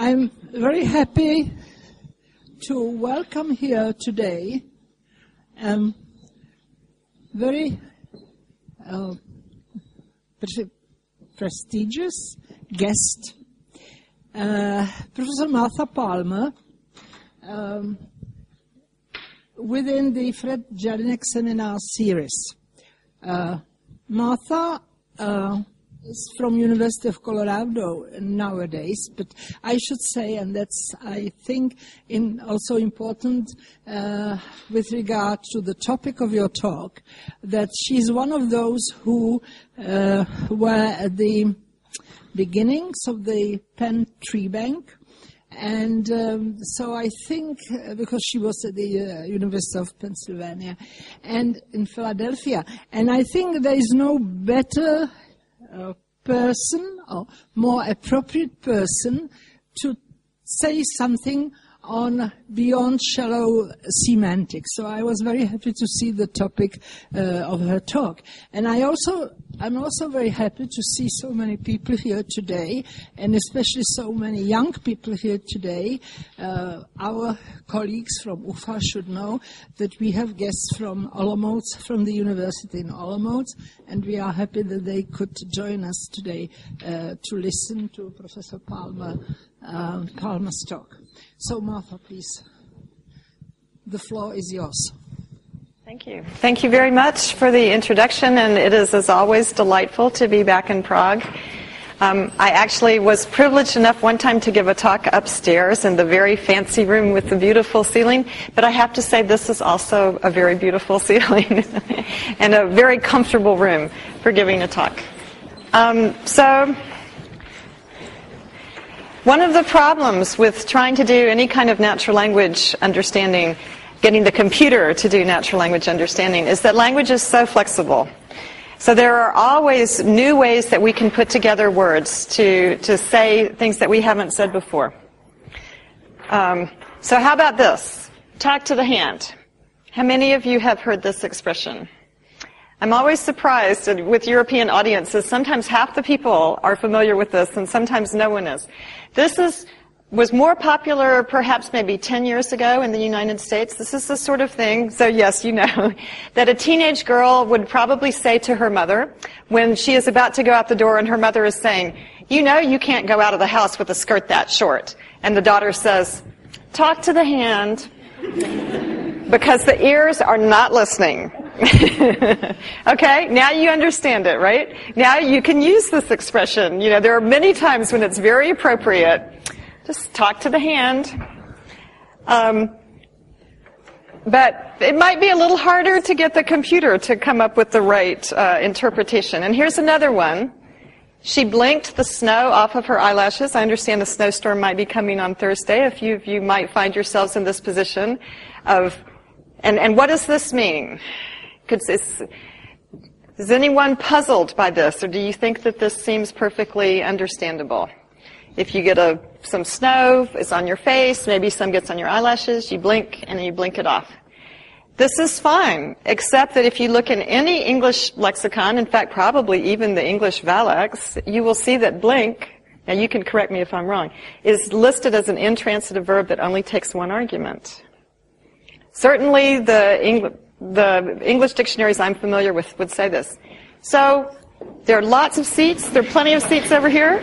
I'm very happy to welcome here today very prestigious guest, Professor Martha Palmer, within the Fred Jelinek Seminar Series. Martha is from University of Colorado nowadays, but I should say, and that's, I think, also important with regard to the topic of your talk, that she's one of those who were at the beginnings of the Penn Tree Bank. And so I think, because she was at the University of Pennsylvania and in Philadelphia, and I think there is no better person or more appropriate person to say something on beyond shallow semantics. So I was very happy to see the topic of her talk. And I'm also very happy to see so many people here today, and especially so many young people here today. Our colleagues from UFA should know that we have guests from Olomouc, from the university in Olomouc, and we are happy that they could join us today to listen to Professor Palmer's talk. So, Martha, please, the floor is yours. Thank you. Thank you very much for the introduction, and it is, as always, delightful to be back in Prague. I actually was privileged enough one time to give a talk upstairs in the very fancy room with the beautiful ceiling, but I have to say this is also a very beautiful ceiling and a very comfortable room for giving a talk. One of the problems with trying to do any kind of natural language understanding, getting the computer to do natural language understanding, is that language is so flexible. So there are always new ways that we can put together words to say things that we haven't said before. So how about this? Talk to the hand. How many of you have heard this expression? I'm always surprised with European audiences. Sometimes half the people are familiar with this, and sometimes no one is. This was more popular perhaps maybe 10 years ago in the United States. This is the sort of thing, so yes, you know, that a teenage girl would probably say to her mother when she is about to go out the door and her mother is saying, you know you can't go out of the house with a skirt that short. And the daughter says, talk to the hand, because the ears are not listening. Okay, now you understand it, right? Now you can use this expression. You know, there are many times when it's very appropriate. Just talk to the hand. But it might be a little harder to get the computer to come up with the right interpretation. And here's another one. She blinked the snow off of her eyelashes. I understand a snowstorm might be coming on Thursday. A few of you might find yourselves in this position of, and what does this mean? Is anyone puzzled by this, or do you think that this seems perfectly understandable? If you get some snow, it's on your face, maybe some gets on your eyelashes, you blink, and then you blink it off. This is fine, except that if you look in any English lexicon, in fact, probably even the English Valex, you will see that blink, now you can correct me if I'm wrong, is listed as an intransitive verb that only takes one argument. Certainly the English dictionaries I'm familiar with would say this. So there are lots of seats. There are plenty of seats over here.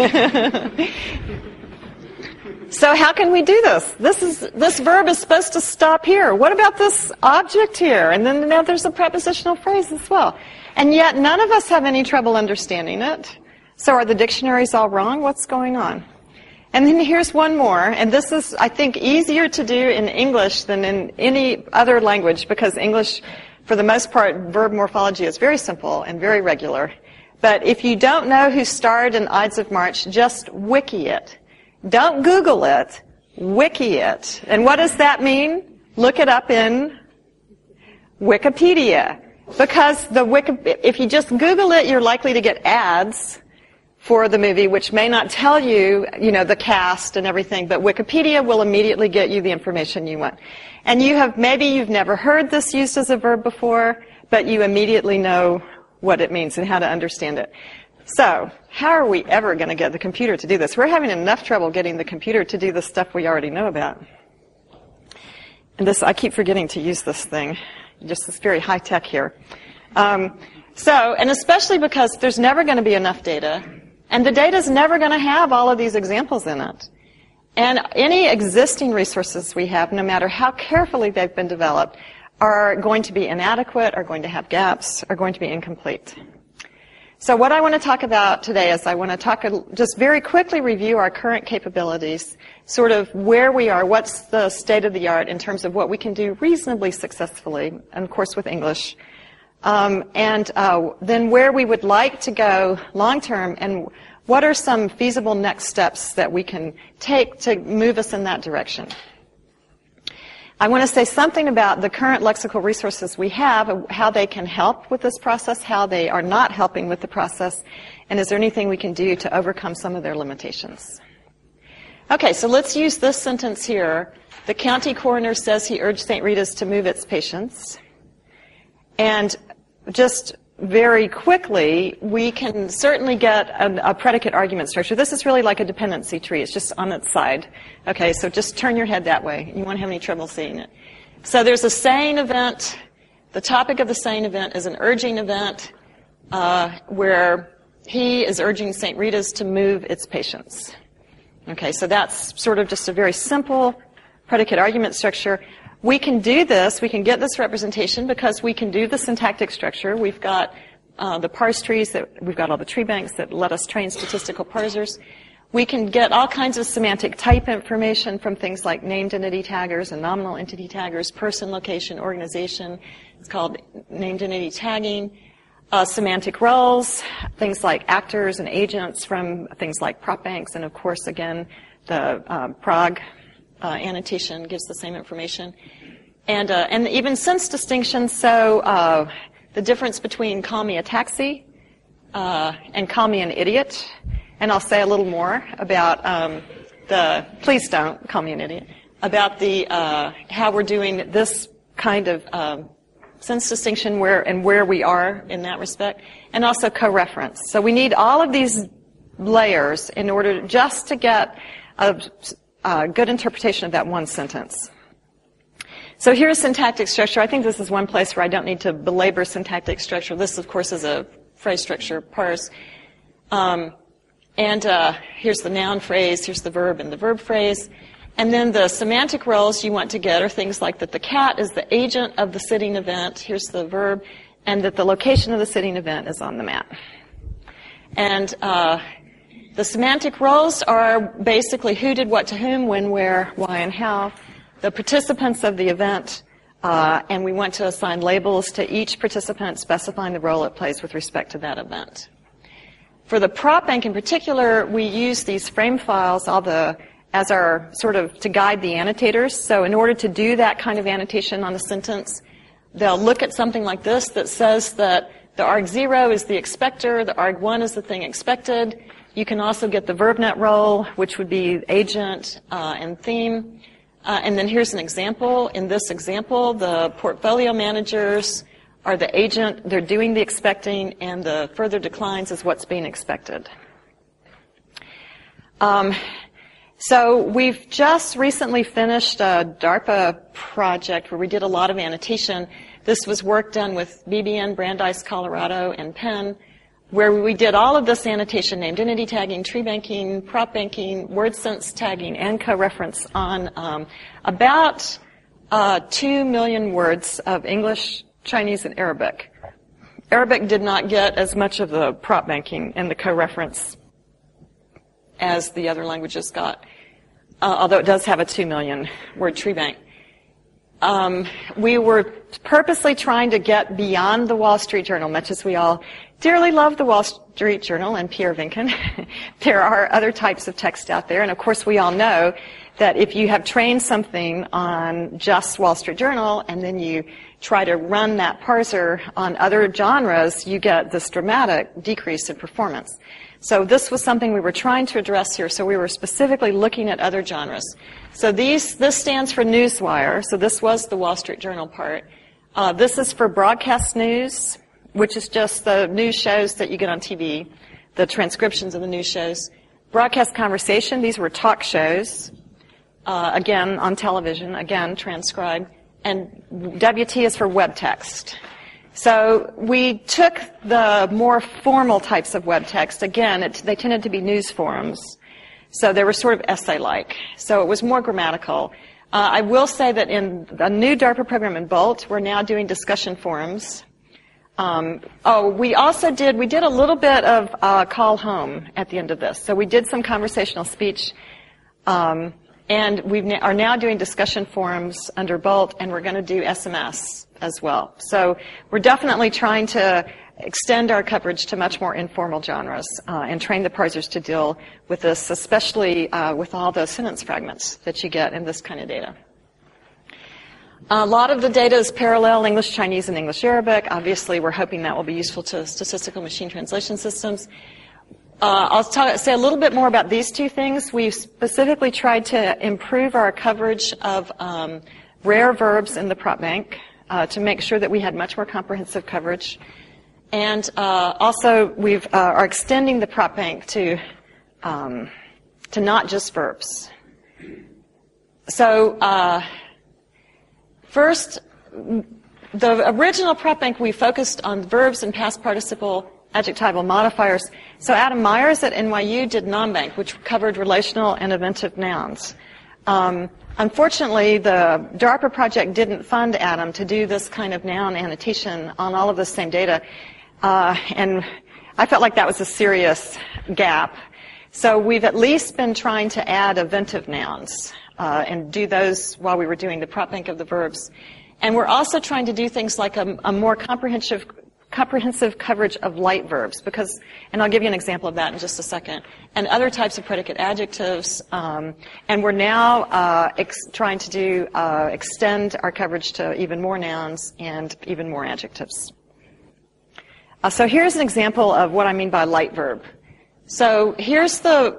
So how can we do this? This verb is supposed to stop here. What about this object here? And then now there's a prepositional phrase as well. And yet none of us have any trouble understanding it. So are the dictionaries all wrong? What's going on? And then here's one more, and this is, I think, easier to do in English than in any other language, because English, for the most part, verb morphology is very simple and very regular. But if you don't know who starred in Ides of March, just wiki it. Don't Google it, wiki it. And what does that mean? Look it up in Wikipedia. Because if you just Google it, you're likely to get ads for the movie, which may not tell you, the cast and everything, but Wikipedia will immediately get you the information you want. And maybe you've never heard this used as a verb before, but you immediately know what it means and how to understand it. So, how are we ever going to get the computer to do this? We're having enough trouble getting the computer to do the stuff we already know about. And this, I keep forgetting to use this thing. Just this very high tech here. And especially because there's never going to be enough data, and the data's never going to have all of these examples in it. And any existing resources we have, no matter how carefully they've been developed, are going to be inadequate, are going to have gaps, are going to be incomplete. So what I want to talk about today is I want to just very quickly review our current capabilities, sort of where we are, what's the state of the art in terms of what we can do reasonably successfully, and of course with English, then where we would like to go long term, and what are some feasible next steps that we can take to move us in that direction. I want to say something about the current lexical resources we have, how they can help with this process, how they are not helping with the process, and is there anything we can do to overcome some of their limitations. Okay, so let's use this sentence here. The county coroner says he urged St. Rita's to move its patients. And just very quickly, we can certainly get a predicate argument structure. This is really like a dependency tree. It's just on its side. Okay, so just turn your head that way. You won't have any trouble seeing it. So there's a saying event. The topic of the saying event is an urging event where he is urging St. Rita's to move its patients. Okay, so that's sort of just a very simple predicate argument structure. We can do this, we can get this representation because we can do the syntactic structure. We've got the parse trees, we've got all the tree banks that let us train statistical parsers. We can get all kinds of semantic type information from things like named entity taggers and nominal entity taggers, person, location, organization. It's called named entity tagging. Semantic roles, things like actors and agents from things like prop banks, and of course, again, the Prague annotation gives the same information. And even sense distinctions, so the difference between call me a taxi and call me an idiot. And I'll say a little more about please don't call me an idiot, about how we're doing this kind of sense distinction where we are in that respect, and also co-reference. So we need all of these layers in order just to get a good interpretation of that one sentence. So here's syntactic structure. I think this is one place where I don't need to belabor syntactic structure. This, of course, is a phrase structure parse. Here's the noun phrase, here's the verb and the verb phrase. And then the semantic roles you want to get are things like that the cat is the agent of the sitting event, here's the verb, and that the location of the sitting event is on the map. And the semantic roles are basically who did what to whom, when, where, why, and how. The participants of the event, and we want to assign labels to each participant specifying the role it plays with respect to that event. For the prop bank in particular, we use these frame files, as our sort of to guide the annotators. So in order to do that kind of annotation on a sentence, they'll look at something like this that says that the arg0 is the expector, the arg1 is the thing expected. You can also get the verbnet role, which would be agent and theme. And then here's an example. In this example, the portfolio managers are the agent, they're doing the expecting, and the further declines is what's being expected. So we've just recently finished a DARPA project where we did a lot of annotation. This was work done with BBN, Brandeis, Colorado, and Penn, where we did all of this annotation, named entity tagging, tree banking, prop banking, word sense tagging, and co-reference on about 2 million words of English, Chinese, and Arabic. Arabic did not get as much of the prop banking and the co-reference as the other languages got, although it does have a 2 million word tree bank. We were purposely trying to get beyond the Wall Street Journal, much as we all dearly love the Wall Street Journal and Pierre Vinken. There are other types of text out there, and of course we all know that if you have trained something on just Wall Street Journal and then you try to run that parser on other genres, you get this dramatic decrease in performance. So this was something we were trying to address here, so we were specifically looking at other genres. So this stands for Newswire, so this was the Wall Street Journal part. This is for broadcast news, which is just the news shows that you get on TV. the transcriptions of the news shows. Broadcast conversation, these were talk shows, again, on television, again, transcribed. And WT is for web text. So we took the more formal types of web text. Again, they tended to be news forums. So they were sort of essay-like. So it was more grammatical. I will say that in a new DARPA program in BOLT, we're now doing discussion forums. We did a little bit of call home at the end of this. So we did some conversational speech, and we are now doing discussion forums under BOLT, and we're going to do SMS as well. So we're definitely trying to extend our coverage to much more informal genres and train the parsers to deal with this, especially with all the sentence fragments that you get in this kind of data. A lot of the data is parallel English Chinese and English Arabic. Obviously, we're hoping that will be useful to statistical machine translation systems. I'll say a little bit more about these two things. We specifically tried to improve our coverage of rare verbs in the prop bank to make sure that we had much more comprehensive coverage. And also, we are extending the prop bank to not just verbs. So first, the original prop bank, we focused on verbs and past participle adjectival modifiers. So Adam Myers at NYU did NomBank, which covered relational and eventive nouns. Unfortunately, the DARPA project didn't fund Adam to do this kind of noun annotation on all of the same data. And I felt like that was a serious gap. So we've at least been trying to add eventive nouns and do those while we were doing the prop bank of the verbs. And we're also trying to do things like a more comprehensive coverage of light verbs, because, and I'll give you an example of that in just a second, and other types of predicate adjectives. And we're now trying to extend our coverage to even more nouns and even more adjectives. So here's an example of what I mean by light verb. So here's the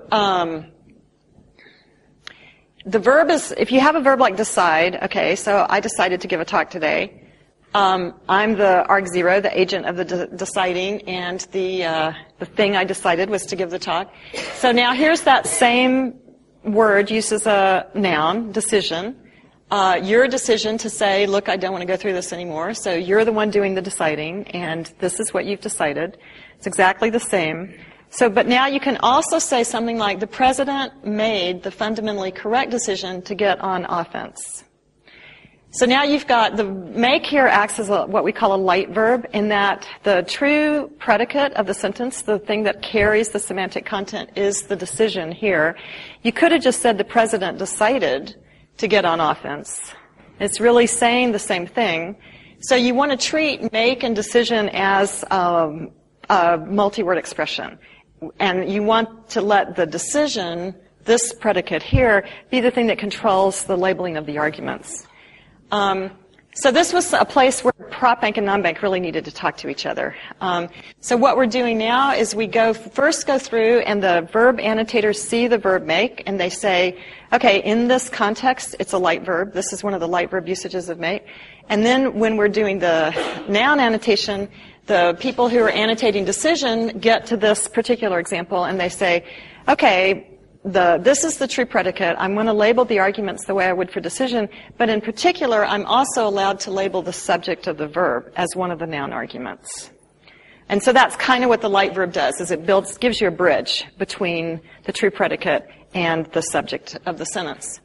verb is, if you have a verb like decide, okay, so I decided to give a talk today. I'm the arg0, the agent of the deciding, and the thing I decided was to give the talk. So now here's that same word used as a noun, decision. Your decision to say, look, I don't want to go through this anymore. So you're the one doing the deciding, and this is what you've decided. It's exactly the same. So, but now you can also say something like, the president made the fundamentally correct decision to get on offense. So now you've got the make here acts as what we call a light verb, in that the true predicate of the sentence, the thing that carries the semantic content, is the decision here. You could have just said the president decided to get on offense. It's really saying the same thing. So you want to treat make and decision as a multi-word expression. And you want to let the decision, this predicate here, be the thing that controls the labeling of the arguments. So this was a place where prop bank and non-bank really needed to talk to each other. So what we're doing now is we first go through, and the verb annotators see the verb make, and they say, okay, in this context, it's a light verb. This is one of the light verb usages of make. And then when we're doing the noun annotation, the people who are annotating decision get to this particular example, and they say, okay, this is the true predicate. I'm going to label the arguments the way I would for decision, but in particular, I'm also allowed to label the subject of the verb as one of the noun arguments. And so that's kind of what the light verb does, is it gives you a bridge between the true predicate and the subject of the sentence.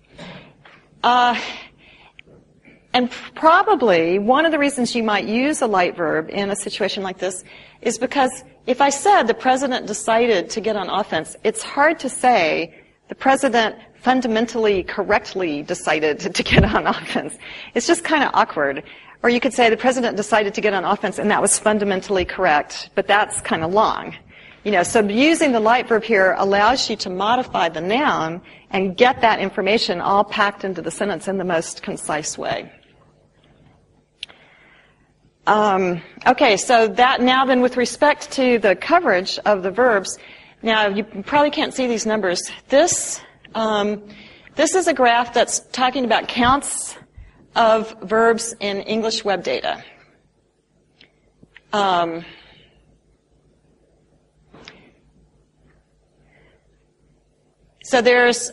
And probably one of the reasons you might use a light verb in a situation like this is because if I said the president decided to get on offense, it's hard to say the president fundamentally correctly decided to get on offense. It's just kind of awkward. Or you could say the president decided to get on offense and that was fundamentally correct, but that's kind of long. So using the light verb here allows you to modify the noun and get that information all packed into the sentence in the most concise way. Okay, so that now then with respect to the coverage of the verbs, now you probably can't see these numbers. This is a graph that's talking about counts of verbs in English web data. So there's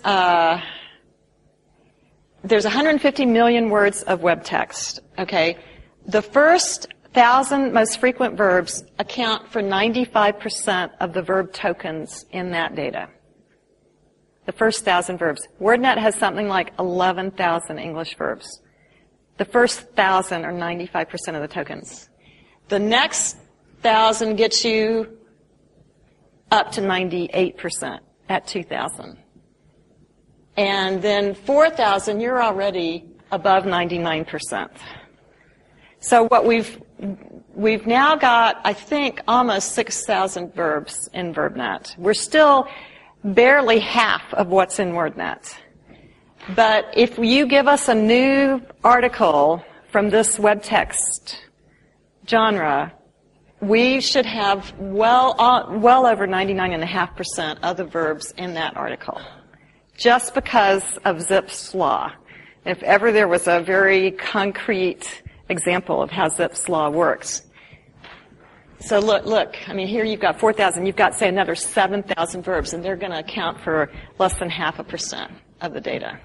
150 million words of web text, okay? The first 1,000 most frequent verbs account for 95% of the verb tokens in that data. The first 1,000 verbs. WordNet has something like 11,000 English verbs. The first 1,000 are 95% of the tokens. The next 1,000 gets you up to 98% at 2,000. And then 4,000, you're already above 99%. So what we've now got, I think, almost 6,000 verbs in VerbNet. We're still barely half of what's in WordNet. But if you give us a new article from this web text genre, we should have well over 99.5% of the verbs in that article, just because of Zipf's law. If ever there was a very concrete example of how Zipf's law works. So look, I mean, here you've got 4,000, you've got, say, another 7,000 verbs, and they're going to account for less than 0.5% of the data.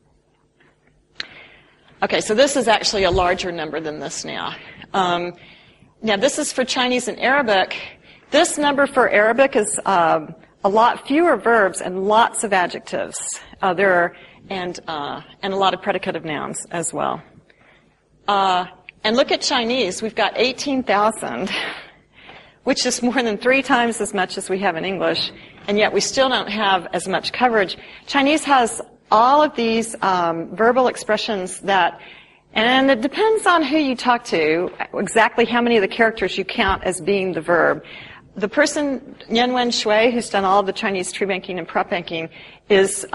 Okay, so this is actually a larger number than this now. Now, this is for Chinese and Arabic. This number for Arabic is a lot fewer verbs and lots of adjectives. And a lot of predicative nouns as well. And look at Chinese. We've got 18,000, which is more than 3 times as much as we have in English, and yet we still don't have as much coverage. Chinese has all of these verbal expressions that, and it depends on who you talk to, exactly how many of the characters you count as being the verb. The person, Yanwen Shui, who's done all of the Chinese tree banking and prop banking, is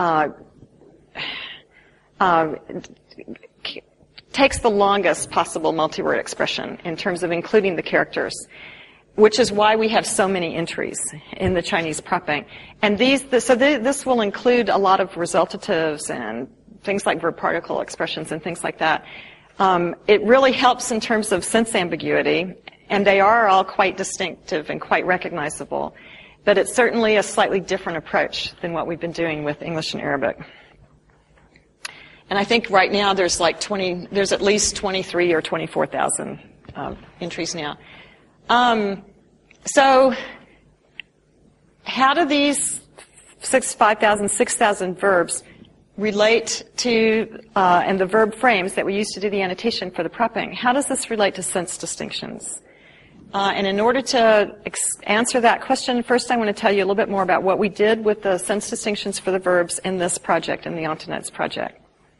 takes the longest possible multi-word expression in terms of including the characters, which is why we have so many entries in the Chinese prop bank. And this will include a lot of resultatives and things like verb particle expressions and things like that. It really helps in terms of sense ambiguity, and they are all quite distinctive and quite recognizable. But it's certainly a slightly different approach than what we've been doing with English and Arabic. And I think right now there's at least 23 or 24,000 entries now. So how do these 5,000, 6,000 verbs relate to, and the verb frames that we used to do the annotation for the propping, how does this relate to sense distinctions? And in order to answer that question, first I want to tell you a little bit more about what we did with the sense distinctions for the verbs in this project, in the Ontonets project.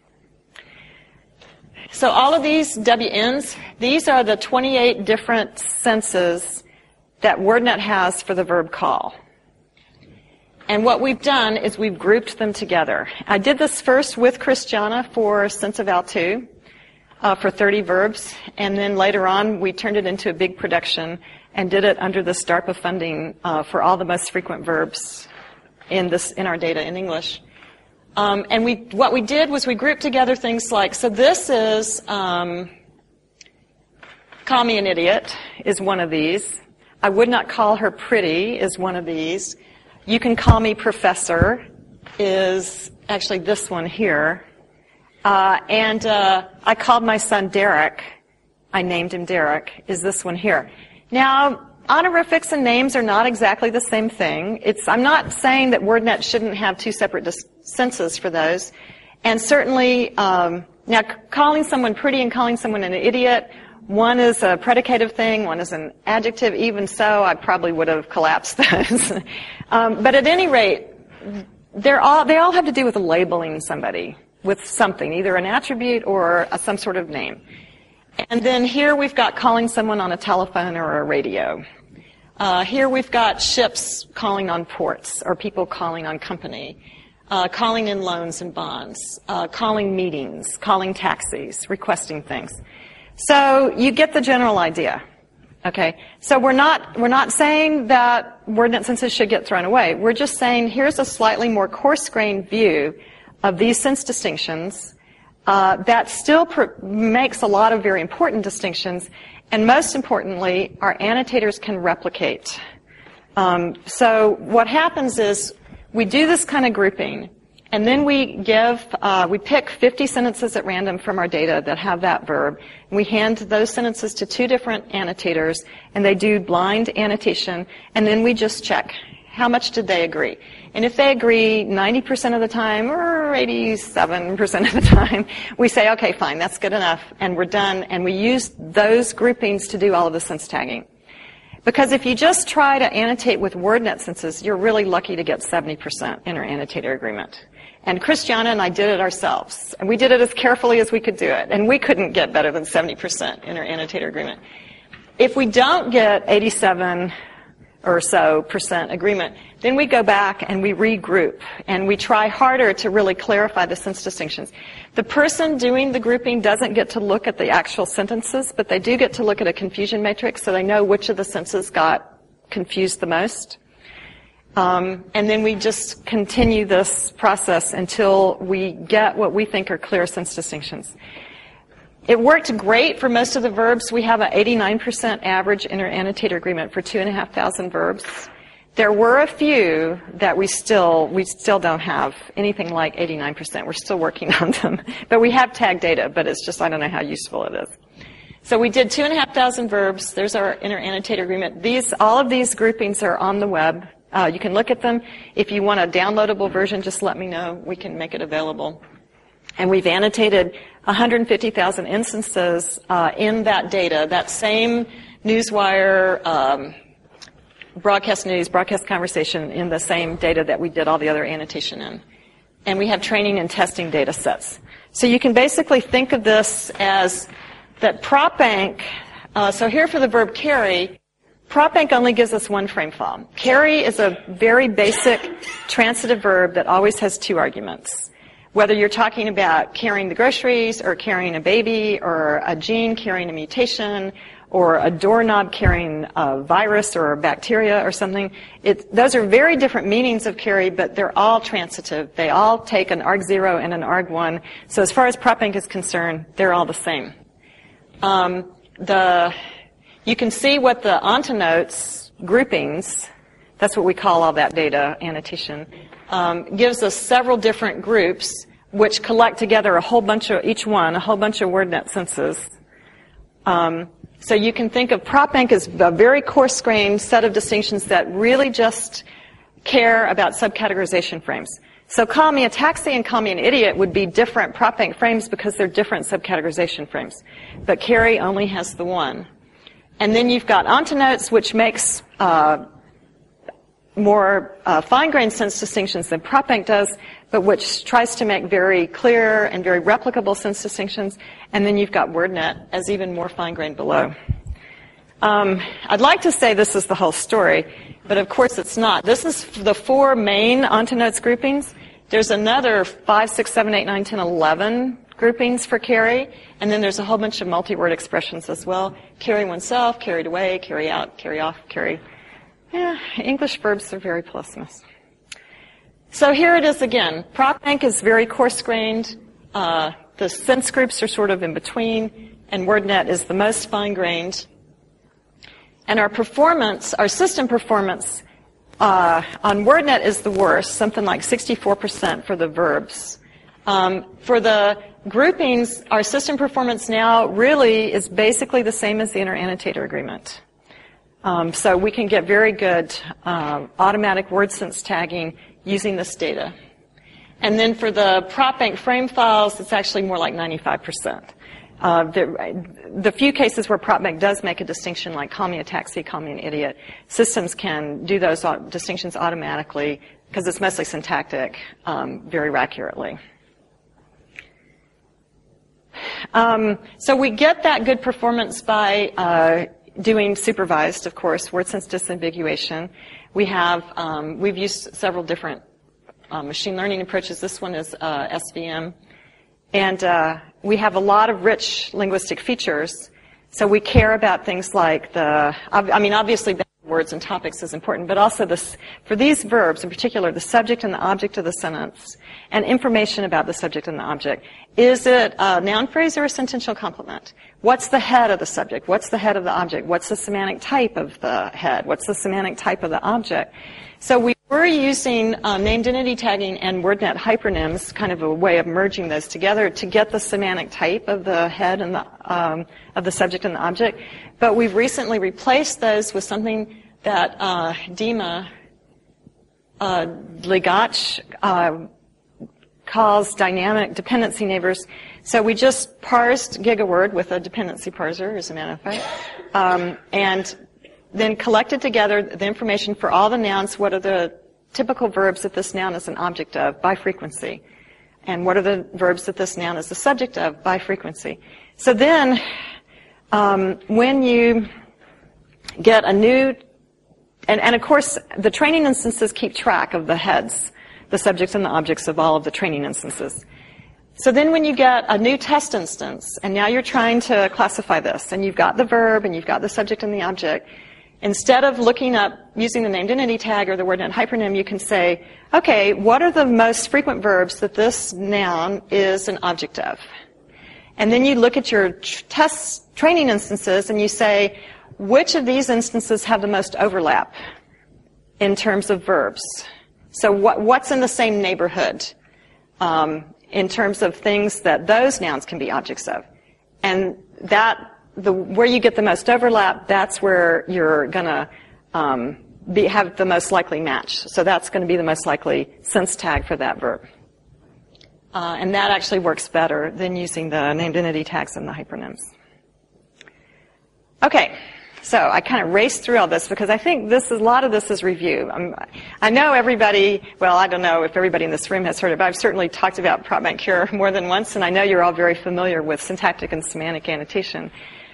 So all of these WNs, these are the 28 different senses that WordNet has for the verb call. And what we've done is we've grouped them together. I did this first with Christiana for Senseval2 for 30 verbs, and then later on we turned it into a big production and did it under this DARPA funding for all the most frequent verbs in our data in English. And what we did was we grouped together things like, so this is, call me an idiot is one of these. I would not call her pretty is one of these. You can call me professor is actually this one here. And I called my son Derek. I named him Derek is this one here. Now, honorifics and names are not exactly the same thing. I'm not saying that WordNet shouldn't have 2 separate senses for those. And certainly, now calling someone pretty and calling someone an idiot, one is a predicative thing, one is an adjective. Even so, I probably would have collapsed those. But at any rate, they all have to do with labeling somebody with something, either an attribute or some sort of name. And then here we've got calling someone on a telephone or a radio. Here we've got ships calling on ports or people calling on company, calling in loans and bonds, calling meetings, calling taxis, requesting things. So you get the general idea. Okay, so we're not saying that WordNet senses should get thrown away. We're just saying here's a slightly more coarse-grained view of these sense distinctions that still makes a lot of very important distinctions, and most importantly, our annotators can replicate. So what happens is We do this kind of grouping, and then we pick 50 sentences at random from our data that have that verb, and we hand those sentences to 2 different annotators, and they do blind annotation, and then we just check. How much did they agree? And if they agree 90% of the time or 87% of the time, we say, okay, fine, that's good enough, and we're done, and we use those groupings to do all of the sense tagging. Because if you just try to annotate with WordNet senses, you're really lucky to get 70% inter-annotator agreement. And Christiana and I did it ourselves, and we did it as carefully as we could do it, and we couldn't get better than 70% inter-annotator agreement. If we don't get 87 or so % agreement, then we go back and we regroup, and we try harder to really clarify the sense distinctions. The person doing the grouping doesn't get to look at the actual sentences, but they do get to look at a confusion matrix, so they know which of the sentences got confused the most. And then we just continue this process until we get what we think are clear sense distinctions. It worked great for most of the verbs. We have an 89% average inter-annotator agreement for 2,500 verbs. There were a few that we still don't have anything like 89%. We're still working on them. But we have tag data, but it's just, I don't know how useful it is. So we did 2,500 verbs. There's our inter-annotator agreement. All of these groupings are on the web. You can look at them. If you want a downloadable version, just let me know. We can make it available. And we've annotated 150,000 instances in that data, that same Newswire, broadcast news, broadcast conversation in the same data that we did all the other annotation in. And we have training and testing data sets. So you can basically think of this as that PropBank, so here for the verb carry, PropBank only gives us 1 frame file. Carry is a very basic transitive verb that always has 2 arguments. Whether you're talking about carrying the groceries or carrying a baby or a gene carrying a mutation or a doorknob carrying a virus or a bacteria or something, those are very different meanings of carry, but they're all transitive. They all take an arg0 and an arg1. So as far as PropBank is concerned, they're all the same. You can see what the ontonotes groupings, that's what we call all that data annotation, gives us several different groups which collect together a whole bunch of WordNet senses. So you can think of PropBank as a very coarse-grained set of distinctions that really just care about subcategorization frames. So call me a taxi and call me an idiot would be different PropBank frames because they're different subcategorization frames. But carry only has the 1. And then you've got ontonotes, which makes more fine-grained sense distinctions than PropBank does, but which tries to make very clear and very replicable sense distinctions. And then you've got WordNet as even more fine-grained below. I'd like to say this is the whole story, but of course it's not. This is the 4 main ontonotes groupings. There's another 5, 6, 7, 8, 9, 10, 11 groupings for carry, and then there's a whole bunch of multi-word expressions as well. Carry oneself, carried away, carry out, carry off, carry. Yeah, English verbs are very plus. So here it is again. PropBank is very coarse-grained. The sense groups are sort of in between, and WordNet is the most fine-grained. And our performance, our system performance on WordNet is the worst, something like 64% for the verbs. For the groupings, our system performance now really is basically the same as the inter-annotator agreement. So we can get very good automatic word sense tagging using this data. And then for the PropBank frame files, it's actually more like 95%. The few cases where PropBank does make a distinction, like call me a taxi, call me an idiot, systems can do those distinctions automatically because it's mostly syntactic very accurately. So we get that good performance by doing supervised, of course, word sense disambiguation. We've used several different machine learning approaches. This one is SVM. And we have a lot of rich linguistic features. So we care about things like obviously words and topics is important, but also for these verbs in particular, the subject and the object of the sentence and information about the subject and the object. Is it a noun phrase or a sentential complement? What's the head of the subject? What's the head of the object? What's the semantic type of the head? What's the semantic type of the object? So we We're using named entity tagging and WordNet hypernyms, kind of a way of merging those together to get the semantic type of the head and of the subject and the object. But we've recently replaced those with something that Dima Ligach calls dynamic dependency neighbors. So we just parsed GigaWord with a dependency parser, as a matter of fact, and then collected together the information for all the nouns. What are the typical verbs that this noun is an object of by frequency? And what are the verbs that this noun is the subject of by frequency? So then, when you get a new, and of course, the training instances keep track of the heads, the subjects and the objects of all of the training instances. So then when you get a new test instance, and now you're trying to classify this, and you've got the verb, and you've got the subject and the object, instead of looking up using the named entity tag or the WordNet hypernym, you can say, okay, what are the most frequent verbs that this noun is an object of? And then you look at your test training instances and you say, which of these instances have the most overlap in terms of verbs? So what's in the same neighborhood in terms of things that those nouns can be objects of? And where you get the most overlap, that's where you're going to have the most likely match. So that's going to be the most likely sense tag for that verb. And that actually works better than using the named entity tags and the hypernyms. Okay, so I kind of raced through all this because I think a lot of this is review. I know everybody, well, I don't know if everybody in this room has heard it, but I've certainly talked about PropBankCure more than once, and I know you're all very familiar with syntactic and semantic annotation.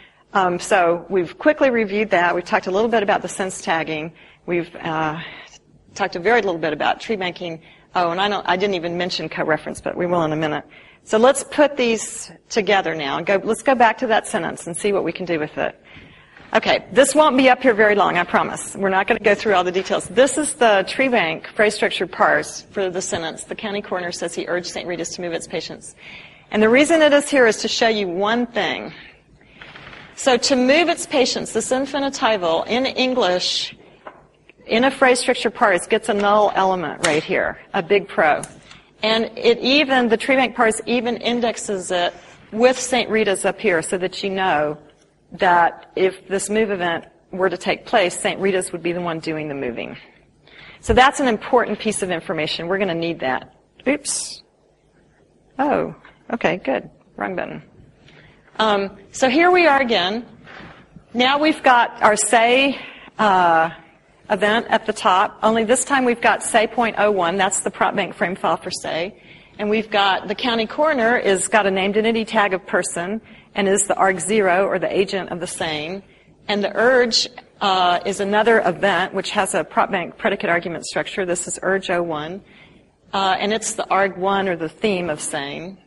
So we've quickly reviewed that. We've talked a little bit about the sense tagging. We've talked a very little bit about tree banking. Oh, and I didn't even mention co-reference, but we will in a minute. So let's put these together now and let's go back to that sentence and see what we can do with it. Okay, this won't be up here very long, I promise. We're not going to go through all the details. This is the tree bank phrase structure parse for the sentence. The county coroner says he urged St. Rita's to move its patients. And the reason it is here is to show you one thing. So to move its patients, this infinitival in English, in a phrase structure parse, gets a null element right here, a big pro. And the tree bank parse even indexes it with St. Rita's up here so that you know that if this move event were to take place, St. Rita's would be the one doing the moving. So that's an important piece of information. We're going to need that. Oops. Oh, okay, good. Wrong button. So here we are again. Now we've got our say event at the top, only this time we've got say.01. That's the PropBank frame file for say. And we've got the county coroner is got a named entity tag of person and is the arg0 or the agent of the same. And the urge is another event which has a PropBank predicate argument structure. This is urge01. And it's the arg1 or the theme of same.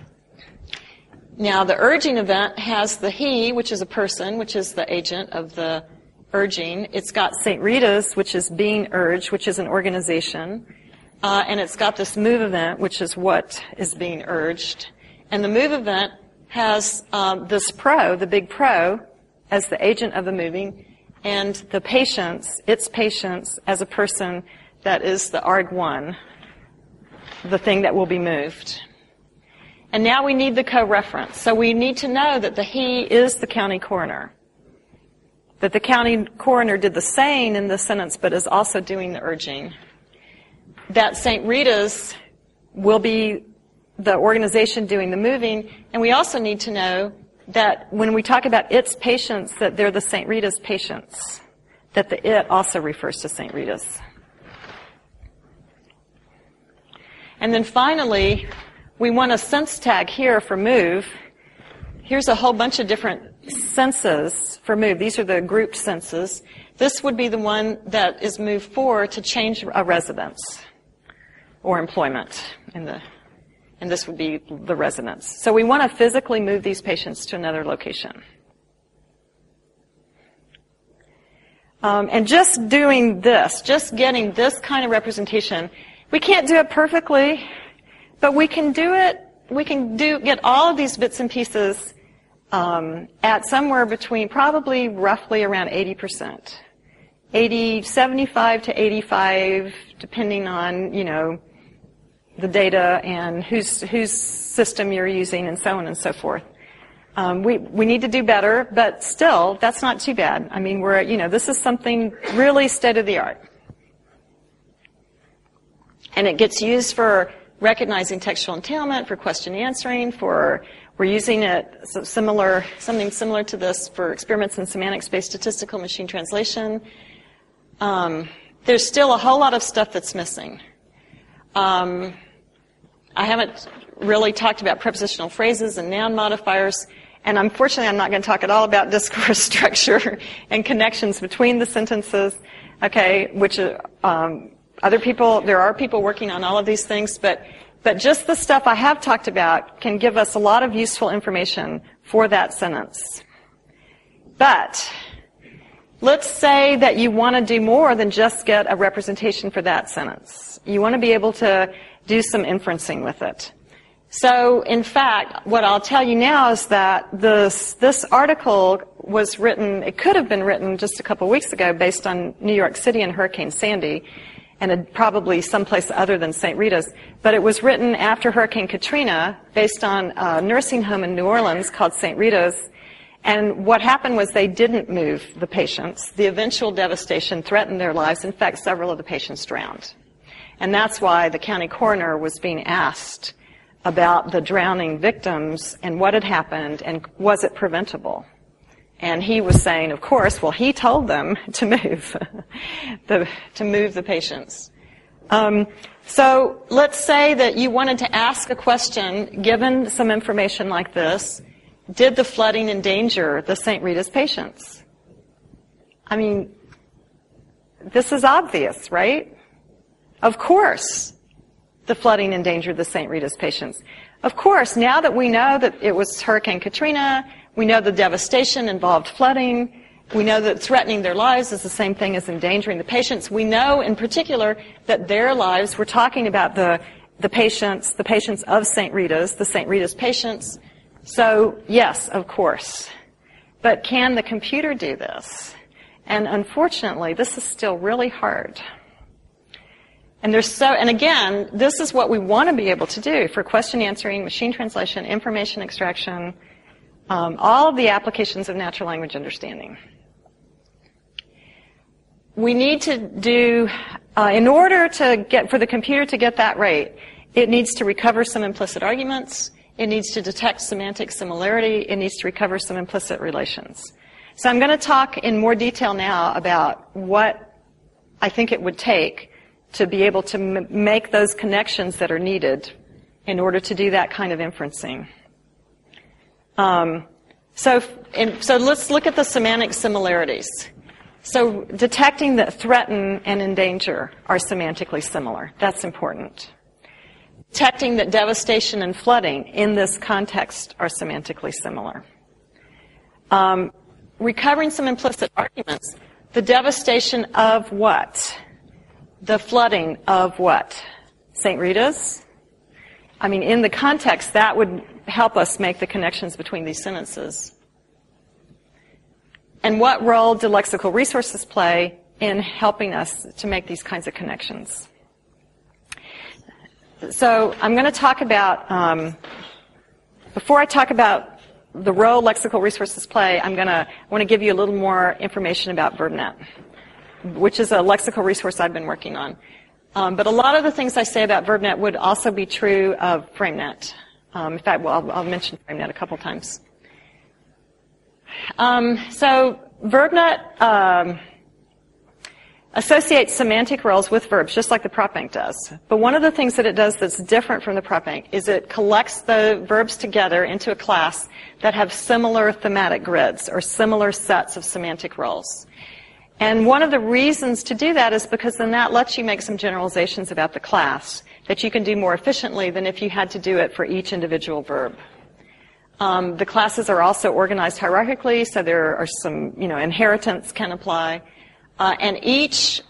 Now the urging event has the he, which is a person, which is the agent of the urging. It's got St. Rita's, which is being urged, which is an organization. And it's got this move event, which is what is being urged. And the move event has this pro, the big pro, as the agent of the moving, and the patients, its patients, as a person that is the arg1, the thing that will be moved. And now we need the co-reference. So we need to know that the he is the county coroner. That the county coroner did the saying in the sentence, but is also doing the urging. That St. Rita's will be the organization doing the moving. And we also need to know that when we talk about its patients, that they're the St. Rita's patients. That the it also refers to St. Rita's. And then finally, we want a sense tag here for move. Here's a whole bunch of different senses for move. These are the grouped senses. This would be the one that is moved for to change a residence or employment. And this would be the residence. So we want to physically move these patients to another location. And just doing this, just getting this kind of representation, we can't do it perfectly, but we can do it. We can get all of these bits and pieces at somewhere between probably roughly around 80%. 75 to 85, depending on, the data and whose system you're using and so on and so forth. We need to do better, but still, that's not too bad. I mean, this is something really state-of-the-art. And it gets used for recognizing textual entailment, for question answering, we're using it something similar to this for experiments in semantics-based statistical machine translation. There's still a whole lot of stuff that's missing. I haven't really talked about prepositional phrases and noun modifiers, and unfortunately I'm not going to talk at all about discourse structure and connections between the sentences, okay, which there are people working on all of these things, but just the stuff I have talked about can give us a lot of useful information for that sentence. But let's say that you want to do more than just get a representation for that sentence. You want to be able to do some inferencing with it. So, in fact, what I'll tell you now is that this article was written, it could have been written just a couple weeks ago based on New York City and Hurricane Sandy, and probably someplace other than St. Rita's, but it was written after Hurricane Katrina based on a nursing home in New Orleans called St. Rita's. And what happened was they didn't move the patients. The eventual devastation threatened their lives. In fact, several of the patients drowned. And that's why the county coroner was being asked about the drowning victims and what had happened and was it preventable. And he was saying, of course, well, he told them to move, to move the patients. So let's say that you wanted to ask a question, given some information like this, did the flooding endanger the St. Rita's patients? I mean, this is obvious, right? Of course, the flooding endangered the St. Rita's patients. Of course, now that we know that it was Hurricane Katrina, we know the devastation involved flooding, we know that threatening their lives is the same thing as endangering the patients. We know in particular that their lives, we're talking about the patients of St. Rita's, the St. Rita's patients. So, yes, of course. But can the computer do this? And unfortunately, this is still really hard. And again, this is what we want to be able to do for question answering, machine translation, information extraction, all of the applications of natural language understanding. We need to do, in order for the computer to get that rate, it needs to recover some implicit arguments. It needs to detect semantic similarity. It needs to recover some implicit relations. So I'm going to talk in more detail now about what I think it would take to be able to make those connections that are needed in order to do that kind of inferencing. So let's look at the semantic similarities. So detecting that threaten and endanger are semantically similar. That's important. Detecting that devastation and flooding in this context are semantically similar. Recovering some implicit arguments. The devastation of what? The flooding of what? St. Rita's? I mean, in the context, that would help us make the connections between these sentences. And what role do lexical resources play in helping us to make these kinds of connections? So I'm going to talk about, before I talk about the role lexical resources play, I want to give you a little more information about VerbNet, which is a lexical resource I've been working on. But a lot of the things I say about VerbNet would also be true of FrameNet. In fact, I'll mention FrameNet a couple times. So VerbNet associates semantic roles with verbs, just like the prop bank does. But one of the things that it does that's different from the prop bank is it collects the verbs together into a class that have similar thematic grids or similar sets of semantic roles. And one of the reasons to do that is because then that lets you make some generalizations about the class that you can do more efficiently than if you had to do it for each individual verb. The classes are also organized hierarchically, so there are some, inheritance can apply. And each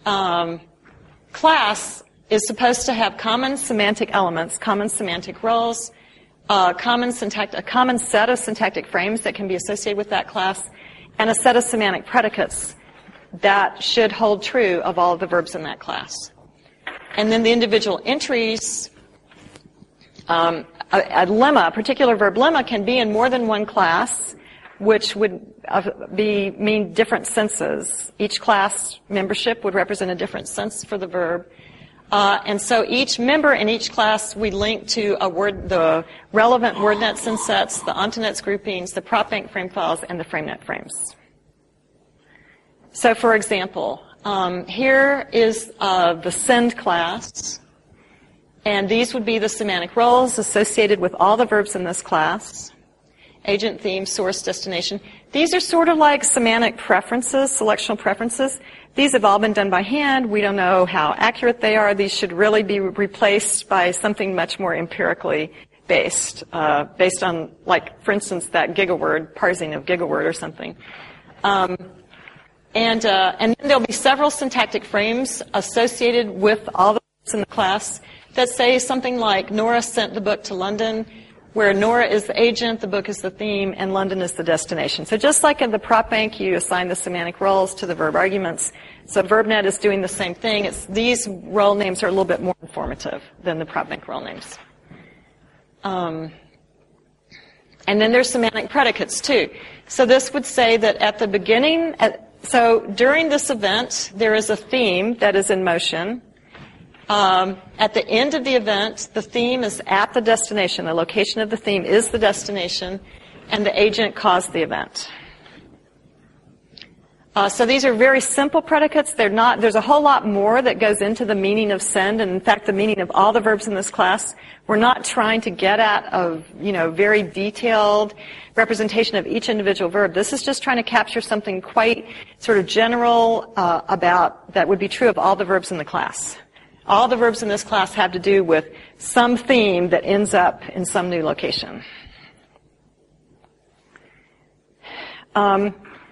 class is supposed to have common semantic elements, common semantic roles, a common set of syntactic frames that can be associated with that class, and a set of semantic predicates that should hold true of all of the verbs in that class. And then the individual entries, a lemma, a particular verb lemma can be in more than one class, which would mean different senses. Each class membership would represent a different sense for the verb. And so each member in each class, we link to the relevant WordNet sense sets, the OntoNets groupings, the PropBank frame files, and the FrameNet frames. So for example, here is the send class, and these would be the semantic roles associated with all the verbs in this class. Agent, theme, source, destination. These are sort of like semantic preferences, selectional preferences. These have all been done by hand. We don't know how accurate they are. These should really be replaced by something much more empirically based on, like, for instance, that GigaWord, parsing of GigaWord or something. And then there'll be several syntactic frames associated with all the verbs in the class that say something like Nora sent the book to London, where Nora is the agent, the book is the theme, and London is the destination. So just like in the PropBank, you assign the semantic roles to the verb arguments. So VerbNet is doing the same thing. These role names are a little bit more informative than the PropBank role names. And then there's semantic predicates, too. So this would say that at the beginning, so during this event, there is a theme that is in motion. At the end of the event, the theme is at the destination. The location of the theme is the destination, and the agent caused the event. So these are very simple predicates. There's a whole lot more that goes into the meaning of send, and in fact, the meaning of all the verbs in this class. We're not trying to get at a very detailed representation of each individual verb. This is just trying to capture something quite sort of general about that would be true of all the verbs in the class. All the verbs in this class have to do with some theme that ends up in some new location. And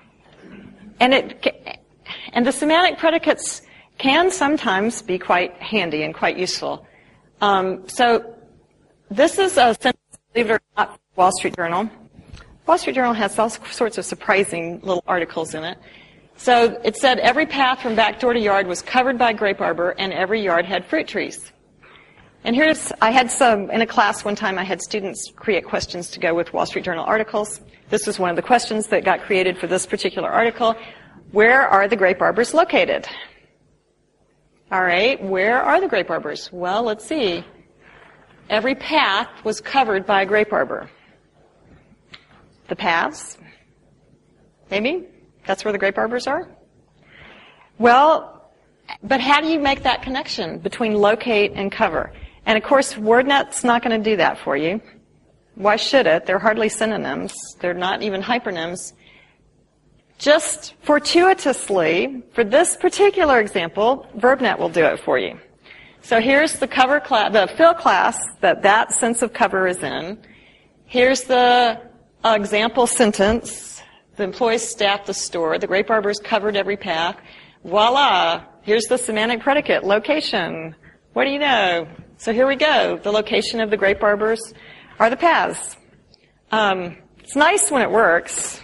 the semantic predicates can sometimes be quite handy and quite useful. So this is a sentence, believe it or not, from Wall Street Journal. Wall Street Journal has all sorts of surprising little articles in it. So it said every path from back door to yard was covered by grape arbor, and every yard had fruit trees. And I had in a class one time, I had students create questions to go with Wall Street Journal articles. This was one of the questions that got created for this particular article. Where are the grape arbors located? All right, where are the grape arbors? Well, let's see. Every path was covered by a grape arbor. The paths? Maybe? That's where the grape arbors are? Well, but how do you make that connection between locate and cover? And of course, WordNet's not going to do that for you. Why should it? They're hardly synonyms. They're not even hypernyms. Just fortuitously, for this particular example, VerbNet will do it for you. So here's the cover class, the fill class that sense of cover is in. Here's the example sentence. The employees staffed the store. The grape arbors covered every path. Voila! Here's the semantic predicate, location. What do you know? So here we go. The location of the grape arbors are the paths. It's nice when it works.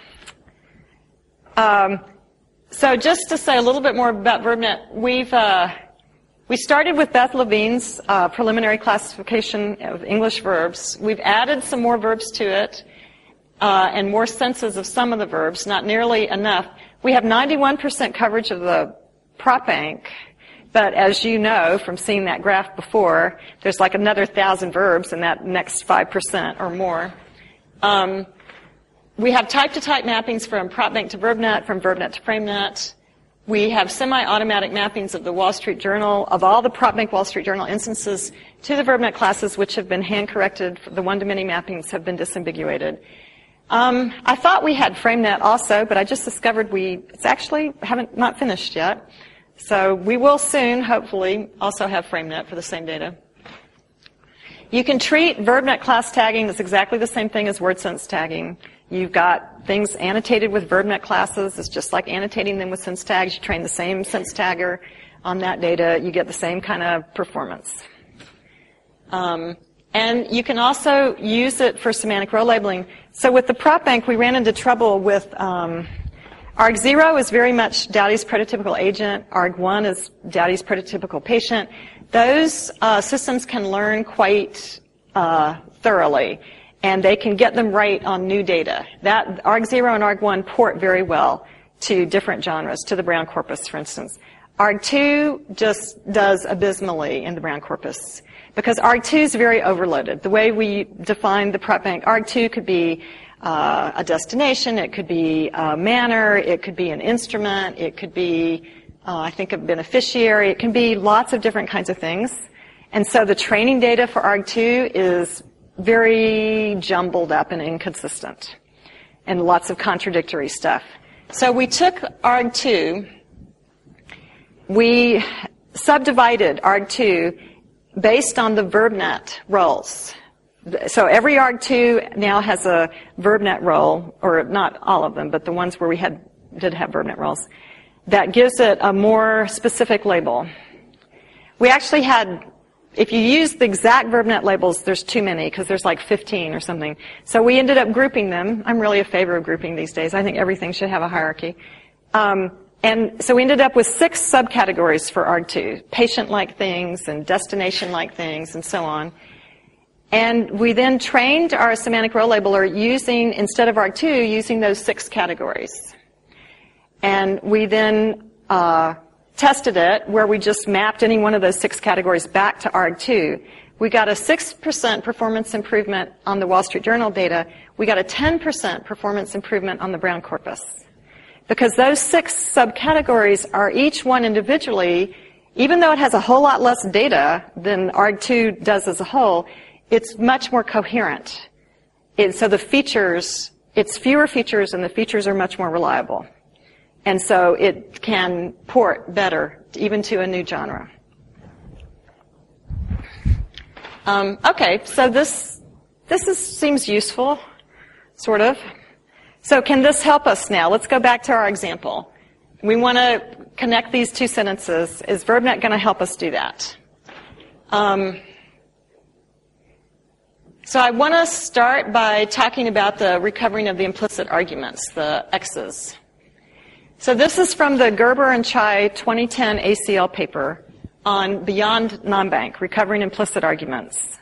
So just to say a little bit more about VerbNet, we started with Beth Levine's preliminary classification of English verbs. We've added some more verbs to it. And more senses of some of the verbs, not nearly enough. We have 91% coverage of the PropBank, but as you know from seeing that graph before, there's like another 1,000 verbs in that next 5% or more. We have type-to-type mappings from PropBank to VerbNet, from VerbNet to FrameNet. We have semi-automatic mappings of the Wall Street Journal, of all the PropBank Wall Street Journal instances to the VerbNet classes, which have been hand-corrected. The one-to-many mappings have been disambiguated. I thought we had FrameNet also, but I just discovered it's actually not finished yet. So we will soon, hopefully, also have FrameNet for the same data. You can treat VerbNet class tagging as exactly the same thing as WordSense tagging. You've got things annotated with VerbNet classes. It's just like annotating them with sense tags. You train the same sense tagger on that data. You get the same kind of performance. And you can also use it for semantic row labeling. So with the PropBank, we ran into trouble with ARG0 is very much Dowdy's prototypical agent. ARG1 is Dowdy's prototypical patient. Those systems can learn quite thoroughly, and they can get them right on new data. That ARG0 and ARG1 port very well to different genres, to the brown corpus, for instance. ARG2 just does abysmally in the brown corpus because ARG2 is very overloaded. The way we define the prep bank, ARG2 could be a destination, it could be a manner, it could be an instrument, it could be, I think, a beneficiary. It can be lots of different kinds of things. And so the training data for ARG2 is very jumbled up and inconsistent and lots of contradictory stuff. So we took ARG2, we subdivided ARG2 based on the VerbNet roles. So every ARG2 now has a VerbNet role, or not all of them, but the ones where we did have VerbNet roles. That gives it a more specific label. We actually had, if you use the exact VerbNet labels, there's too many because there's like 15 or something. So we ended up grouping them. I'm really a favor of grouping these days. I think everything should have a hierarchy. And so we ended up with 6 subcategories for ARG2, patient-like things and destination-like things and so on. And we then trained our semantic role labeler using, instead of ARG2, using those 6 categories. And we then tested it where we just mapped any one of those 6 categories back to ARG2. We got a 6% performance improvement on the Wall Street Journal data. We got a 10% performance improvement on the brown corpus. Because those 6 subcategories are each one individually, even though it has a whole lot less data than ARG2 does as a whole, it's much more coherent. So the features, it's fewer features and the features are much more reliable. And so it can port better even to a new genre. Okay, so this seems useful, sort of. So can this help us now? Let's go back to our example. We want to connect these 2 sentences. Is VerbNet going to help us do that? So I want to start by talking about the recovering of the implicit arguments, the X's. So this is from the Gerber and Chai 2010 ACL paper on Beyond Nonbank, Recovering Implicit Arguments.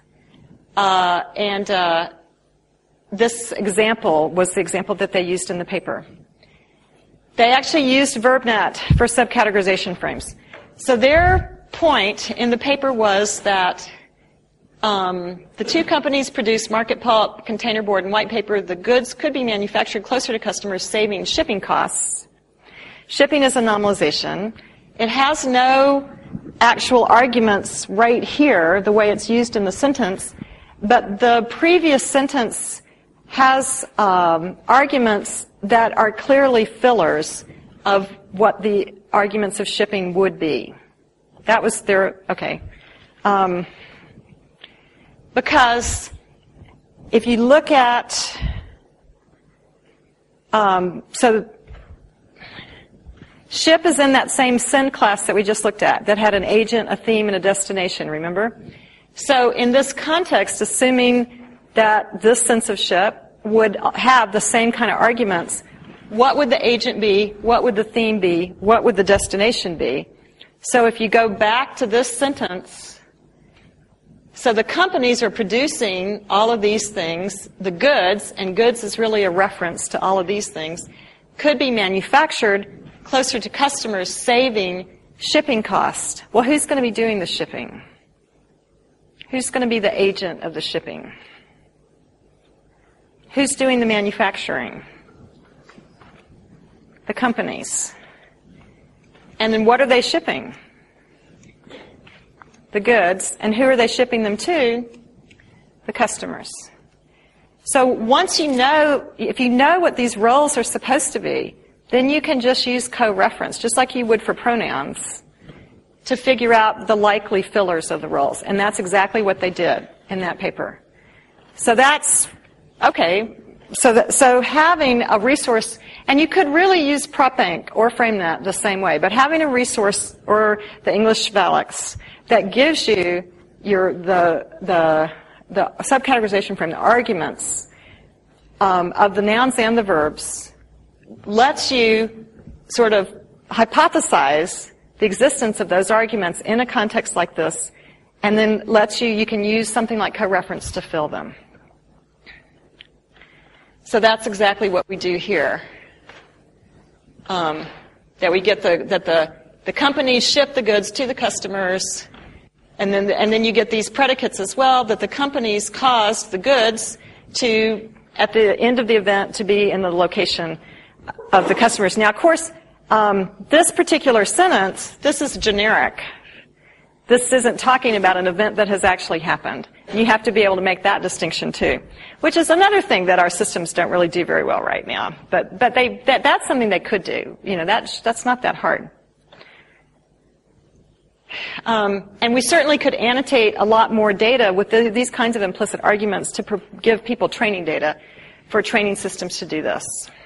This example was the example that they used in the paper. They actually used VerbNet for subcategorization frames. So their point in the paper was that the 2 companies produced market pulp, container board, and white paper. The goods could be manufactured closer to customers, saving shipping costs. Shipping is a nominalization. It has no actual arguments right here, the way it's used in the sentence, but the previous sentence has arguments that are clearly fillers of what the arguments of shipping would be. That was their, okay. Because if you look at, so ship is in that same send class that we just looked at, that had an agent, a theme, and a destination, remember? So in this context, assuming that this sense of ship would have the same kind of arguments, what would the agent be? What would the theme be? What would the destination be? So if you go back to this sentence, so the companies are producing all of these things, the goods, and goods is really a reference to all of these things, could be manufactured closer to customers, saving shipping cost. Well, who's going to be doing the shipping? Who's going to be the agent of the shipping? Who's doing the manufacturing? The companies. And then what are they shipping? The goods. And who are they shipping them to? The customers. So once you know, if you know what these roles are supposed to be, then you can just use co-reference, just like you would for pronouns, to figure out the likely fillers of the roles. And that's exactly what they did in that paper. So that's, okay, so having a resource, and you could really use PropBank or FrameNet the same way, but having a resource, or the English Valix, that gives you the subcategorization frame, the arguments of the nouns and the verbs, lets you sort of hypothesize the existence of those arguments in a context like this, and then you can use something like coreference to fill them. So that's exactly what we do here. That we get the companies ship the goods to the customers, and then you get these predicates as well, that the companies caused the goods to, at the end of the event, to be in the location of the customers. Now, of course, this particular sentence, this is generic. This isn't talking about an event that has actually happened. You have to be able to make that distinction too, which is another thing that our systems don't really do very well right now. But that's something they could do. You know, that's not that hard. And we certainly could annotate a lot more data with these kinds of implicit arguments to give people training data for training systems to do this.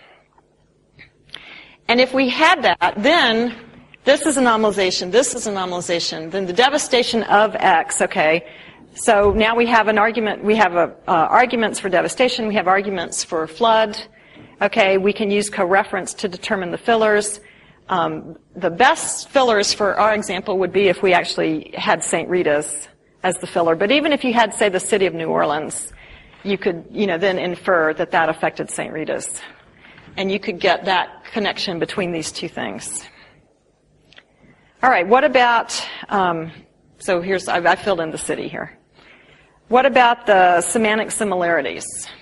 And if we had that, then this is a normalization, this is a normalization, then the devastation of X, okay. So now we have an argument, we have arguments for devastation, we have arguments for flood, okay. We can use coreference to determine the fillers. The best fillers for our example would be if we actually had St. Rita's as the filler. But even if you had, say, the city of New Orleans, you could, then infer that that affected St. Rita's. And you could get that connection between these two things. All right, what about, so here's, I filled in the city here. What about the semantic similarities?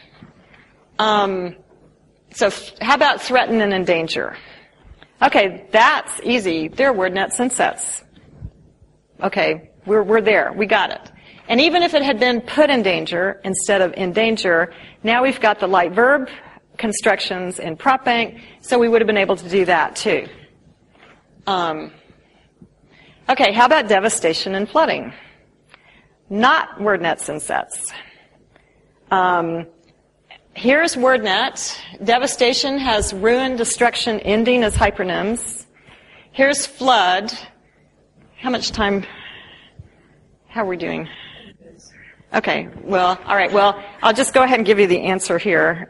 So how about threaten and endanger? Okay, that's easy. There are word nets and sets. Okay, we're there. We got it. And even if it had been put in danger instead of in danger, now we've got the light verb constructions in prop bank, so we would have been able to do that too. Okay, how about devastation and flooding? Not word nets and sets. Here's WordNet. Devastation has ruin, destruction, ending as hypernyms. Here's flood. How much time? How are we doing? Okay, well, all right, well, I'll just go ahead and give you the answer here.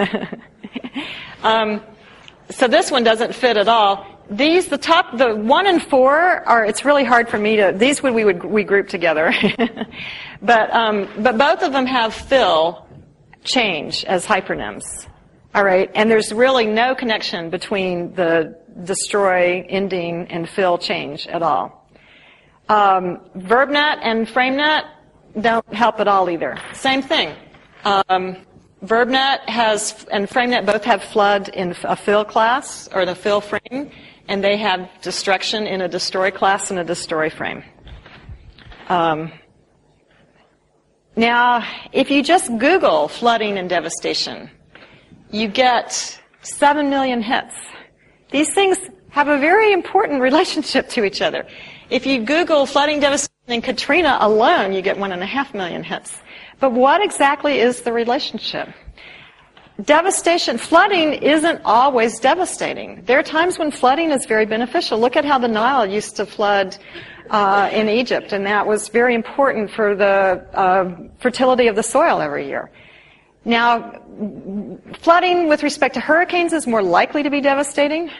So this one doesn't fit at all. These, the 1 and 4 are, it's really hard for me to, these we group together. But both of them have fill change as hypernyms. All right, and there's really no connection between the destroy, ending, and fill change at all. VerbNet and FrameNet don't help at all either. Same thing. VerbNet and FrameNet both have flood in a fill class, or the fill frame, and they have destruction in a destroy class and a destroy frame. Now, if you just Google flooding and devastation, you get 7 million hits. These things have a very important relationship to each other. If you Google flooding, devastation, and Katrina alone, you get 1.5 million hits. But what exactly is the relationship? Devastation, flooding isn't always devastating. There are times when flooding is very beneficial. Look at how the Nile used to flood in Egypt, and that was very important for the fertility of the soil every year. Now, flooding with respect to hurricanes is more likely to be devastating,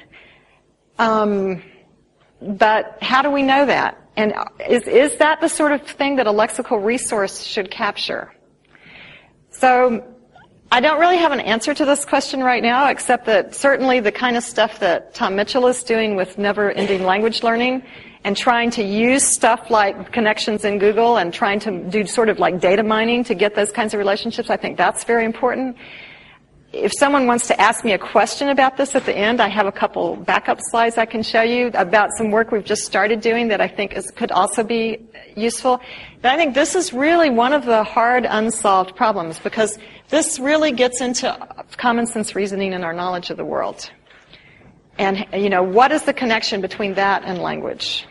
but how do we know that? And is that the sort of thing that a lexical resource should capture? So I don't really have an answer to this question right now, except that certainly the kind of stuff that Tom Mitchell is doing with never-ending language learning and trying to use stuff like connections in Google and trying to do sort of like data mining to get those kinds of relationships, I think that's very important. If someone wants to ask me a question about this at the end, I have a couple backup slides I can show you about some work we've just started doing that I think could also be useful. But I think this is really one of the hard unsolved problems, because this really gets into common sense reasoning and our knowledge of the world. And, what is the connection between that and language?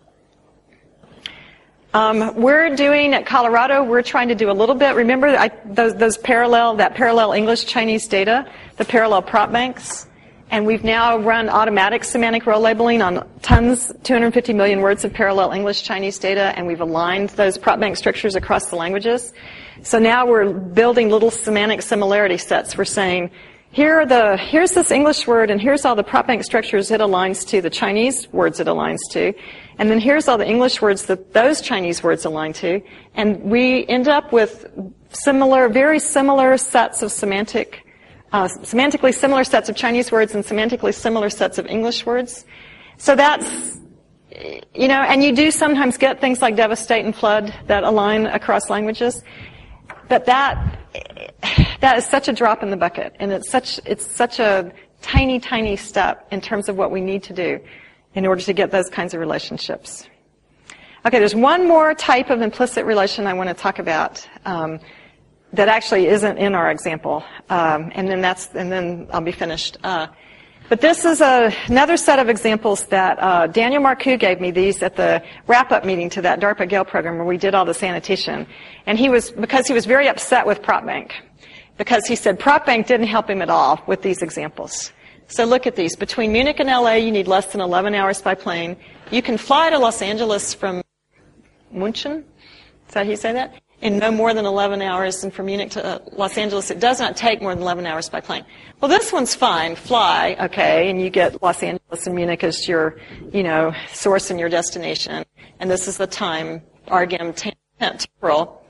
We're doing at Colorado, we're trying to do a little bit. Remember that parallel English-Chinese data, the parallel prop banks? And we've now run automatic semantic row labeling on 250 million words of parallel English-Chinese data, and we've aligned those prop bank structures across the languages. So now we're building little semantic similarity sets. We're saying, here's this English word, and here's all the prop bank structures it aligns to, the Chinese words it aligns to, and then here's all the English words that those Chinese words align to, and we end up with very similar sets of semantically similar sets of Chinese words and semantically similar sets of English words. So that's, and you do sometimes get things like devastate and flood that align across languages, but that is such a drop in the bucket, and it's such a tiny, tiny step in terms of what we need to do in order to get those kinds of relationships. Okay, there's one more type of implicit relation I want to talk about that actually isn't in our example, and then I'll be finished. But this is another set of examples that Daniel Marcoux gave me these at the wrap-up meeting to that DARPA Gale program where we did all this annotation. And because he was very upset with PropBank, because he said PropBank didn't help him at all with these examples. So look at these. Between Munich and LA, you need less than 11 hours by plane. You can fly to Los Angeles from München. Is that how you say that? In no more than 11 hours, and from Munich to Los Angeles, it does not take more than 11 hours by plane. Well, this one's fine. Fly, okay, and you get Los Angeles and Munich as your, source and your destination. And this is the time, argem, temporal.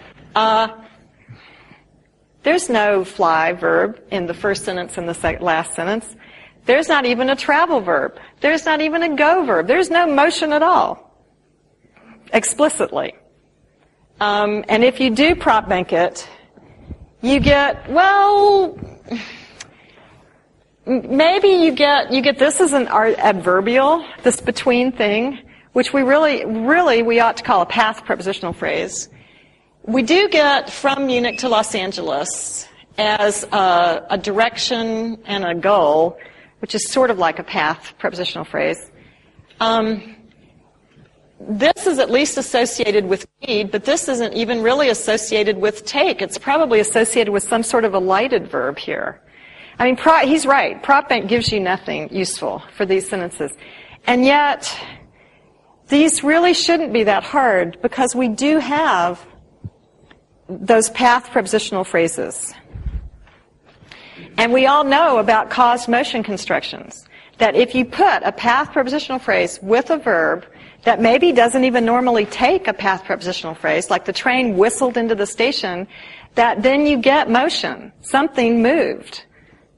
There's no fly verb in the first sentence and the last sentence. There's not even a travel verb. There's not even a go verb. There's no motion at all, explicitly. And if you do prop bank it, you get, maybe you get this as an adverbial, this between thing, which we we ought to call a path prepositional phrase. We do get from Munich to Los Angeles as a direction and a goal, which is sort of like a path prepositional phrase. This is at least associated with need, but this isn't even really associated with take. It's probably associated with some sort of alighted verb here. I mean, he's right. Prop bank gives you nothing useful for these sentences. And yet, these really shouldn't be that hard because we do have those path prepositional phrases. And we all know about caused motion constructions, that if you put a path prepositional phrase with a verb that maybe doesn't even normally take a path prepositional phrase, like the train whistled into the station, that then you get motion. Something moved.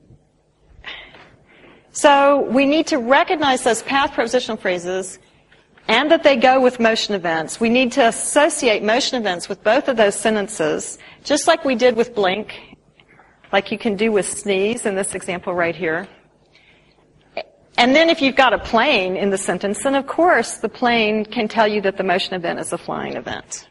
So we need to recognize those path prepositional phrases and that they go with motion events. We need to associate motion events with both of those sentences, just like we did with blink, like you can do with sneeze in this example right here. And then if you've got a plane in the sentence, then of course the plane can tell you that the motion event is a flying event.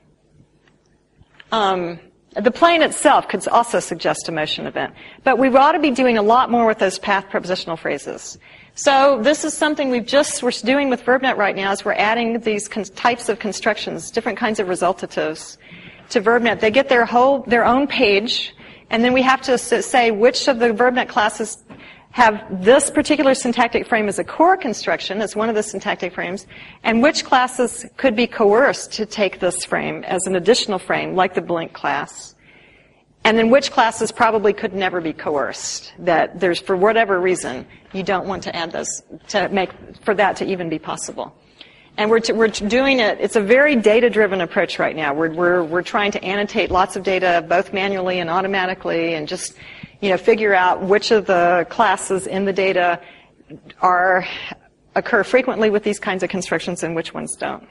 The plane itself could also suggest a motion event. But we ought to be doing a lot more with those path prepositional phrases. So this is something we're doing with VerbNet right now, is we're adding these types of constructions, different kinds of resultatives to VerbNet. They get their own page, and then we have to say which of the VerbNet classes have this particular syntactic frame as a core construction, as one of the syntactic frames, and which classes could be coerced to take this frame as an additional frame, like the blink class. And then which classes probably could never be coerced, that there's, for whatever reason, you don't want to add those, for that to even be possible. And we're doing it, it's a very data-driven approach right now. We're trying to annotate lots of data, both manually and automatically, and just figure out which of the classes in the data occur frequently with these kinds of constructions and which ones don't.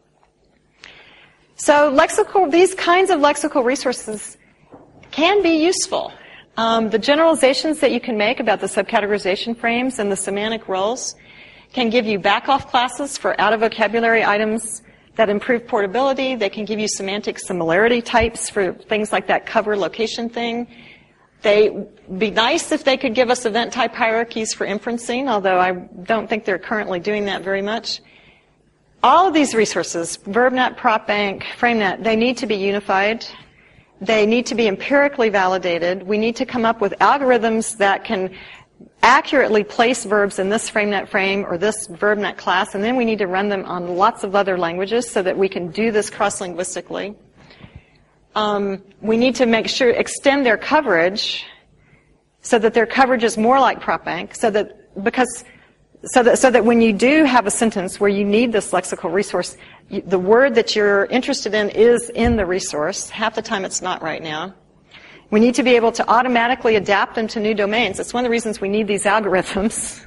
So these kinds of lexical resources can be useful. The generalizations that you can make about the subcategorization frames and the semantic roles can give you back-off classes for out-of-vocabulary items that improve portability. They can give you semantic similarity types for things like that cover location thing. They'd be nice if they could give us event type hierarchies for inferencing, although I don't think they're currently doing that very much. All of these resources, VerbNet, PropBank, FrameNet, they need to be unified. They need to be empirically validated. We need to come up with algorithms that can accurately place verbs in this FrameNet frame or this VerbNet class, and then we need to run them on lots of other languages so that we can do this cross-linguistically. We need to extend their coverage so that their coverage is more like PropBank, so that when you do have a sentence where you need this lexical resource, the word that you're interested in is in the resource. Half the time it's not right now. We need to be able to automatically adapt them to new domains. That's one of the reasons we need these algorithms.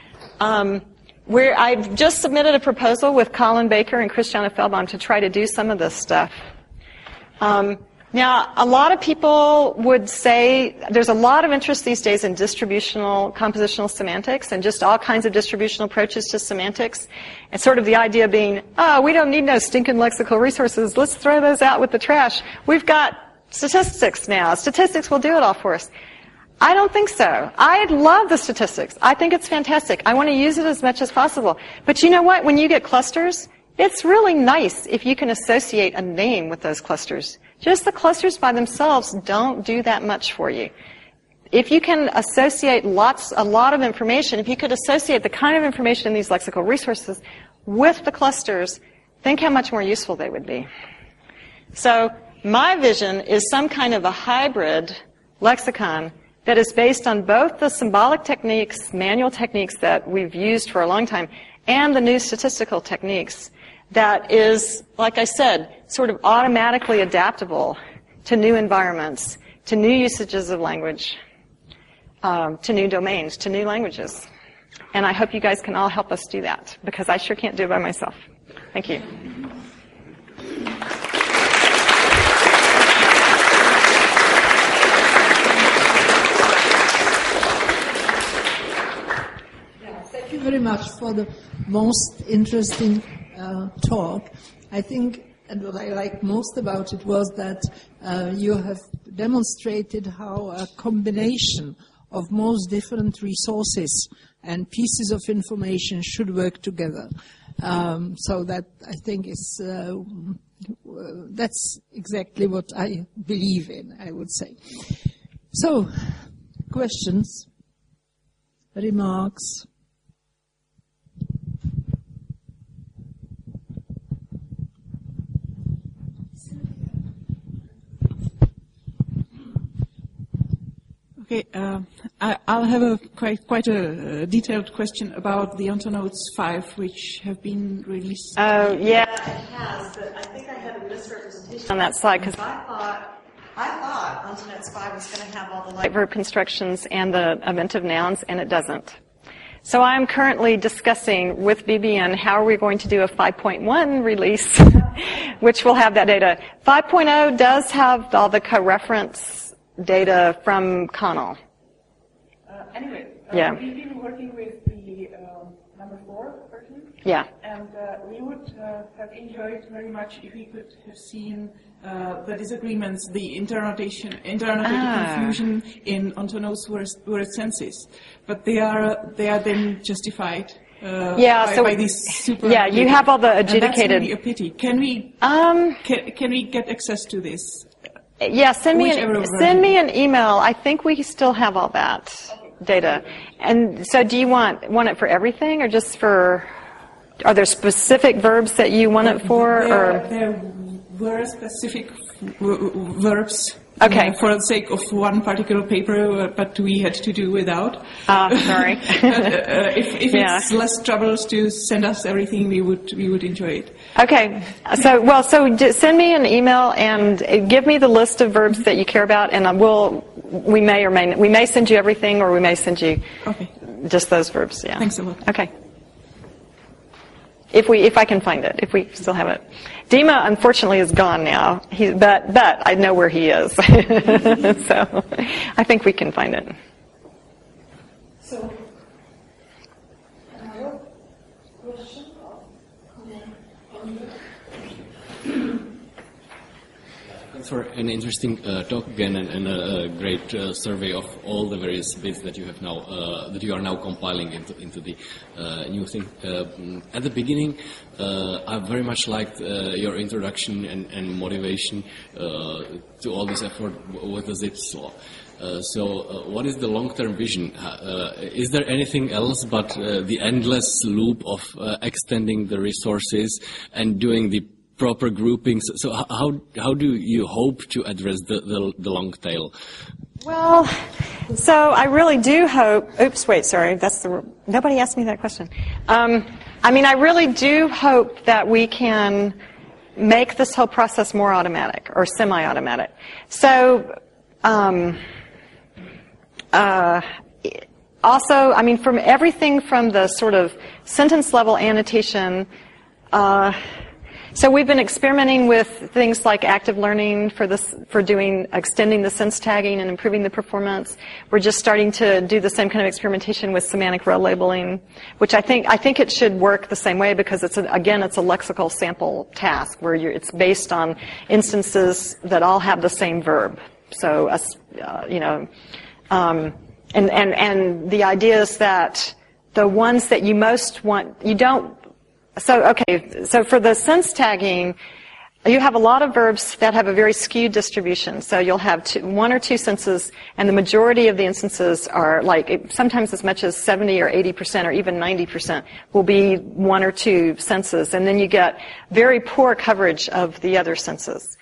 I've just submitted a proposal with Colin Baker and Christiane Feldbaum to try to do some of this stuff. Now, a lot of people would say there's a lot of interest these days in distributional compositional semantics and just all kinds of distributional approaches to semantics. And sort of the idea being, oh, we don't need no stinking lexical resources. Let's throw those out with the trash. We've got statistics now. Statistics will do it all for us. I don't think so. I love the statistics. I think it's fantastic. I want to use it as much as possible. But you know what? When you get clusters, it's really nice if you can associate a name with those clusters. Just the clusters by themselves don't do that much for you. If you can associate a lot of information, if you could associate the kind of information in these lexical resources with the clusters, think how much more useful they would be. So my vision is some kind of a hybrid lexicon that is based on both the symbolic techniques, manual techniques that we've used for a long time, and the new statistical techniques that is, like I said, sort of automatically adaptable to new environments, to new usages of language, to new domains, to new languages. And I hope you guys can all help us do that, because I sure can't do it by myself. Thank you. Thank you very much for the most interesting talk. I think, and what I liked most about it was that you have demonstrated how a combination of most different resources and pieces of information should work together. So that, I think, is that's exactly what I believe in, I would say. So, questions, remarks? Okay, I'll have a quite a detailed question about the Ontonodes 5, which have been released. Oh, yeah, it has, but I think I had a misrepresentation on that slide, because I thought Ontonodes 5 was going to have all the light verb constructions and the eventive nouns, and it doesn't. So I'm currently discussing with BBN how are we going to do a 5.1 release, which will have that data. 5.0 does have all the co-reference data from Connell. Anyway, yeah. We've been working with the number 4 version. Yeah. And we would have enjoyed very much if we could have seen the disagreements, the internotation confusion in Ontonodes word senses. But they are then justified by these super. Yeah, you have all the adjudicated. And that's really a pity. Can we get access to this? Yeah, send me an email. I think we still have all that data. And so do you want it for everything, or just for, are there specific verbs that you want it for? There were specific verbs. Okay. For the sake of one particular paper, but we had to do without. Sorry. If it's less trouble to send us everything, we would enjoy it. Okay. So send me an email and give me the list of verbs that you care about, and we may send you everything, or we may send you just those verbs. Yeah. Thanks a lot. Okay. If I can find it, if we still have it. Dima, unfortunately, is gone now. But I know where he is. So I think we can find it. So, another question? Thanks for an interesting talk again, and a great survey of all the various bits that you have now that you are now compiling into the new thing. At the beginning, I very much liked your introduction and motivation to all this effort with the ZIPS law. So what is the long-term vision? Is there anything else but the endless loop of extending the resources and doing the proper groupings? So how do you hope to address the long tail? Well, So I really do hope. Oops, wait, sorry. Nobody asked me that question. I really do hope that we can make this whole process more automatic or semi-automatic. So, also, from everything from the sort of sentence level annotation. So we've been experimenting with things like active learning for extending the sense tagging and improving the performance. We're just starting to do the same kind of experimentation with semantic row labeling, which I think it should work the same way because it's a lexical sample task where it's based on instances that all have the same verb. So, and the idea is that the ones that you most want, you don't. So for the sense tagging, you have a lot of verbs that have a very skewed distribution. So you'll have one or two senses, and the majority of the instances are sometimes as much as 70 or 80% or even 90% will be one or two senses, and then you get very poor coverage of the other senses.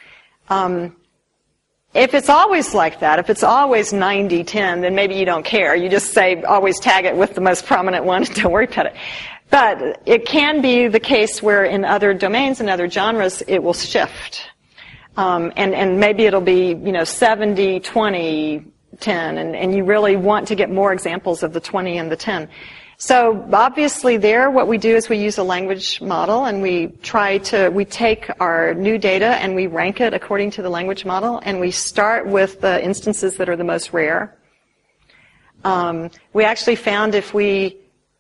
If it's always like that, if it's always 90-10, then maybe you don't care. You just say always tag it with the most prominent one and don't worry about it. But it can be the case where in other domains and other genres it will shift. And maybe it'll be, 70, 20, 10, and you really want to get more examples of the 20 and the 10. So obviously what we do is we use a language model and we take our new data and we rank it according to the language model, and we start with the instances that are the most rare. We actually found if we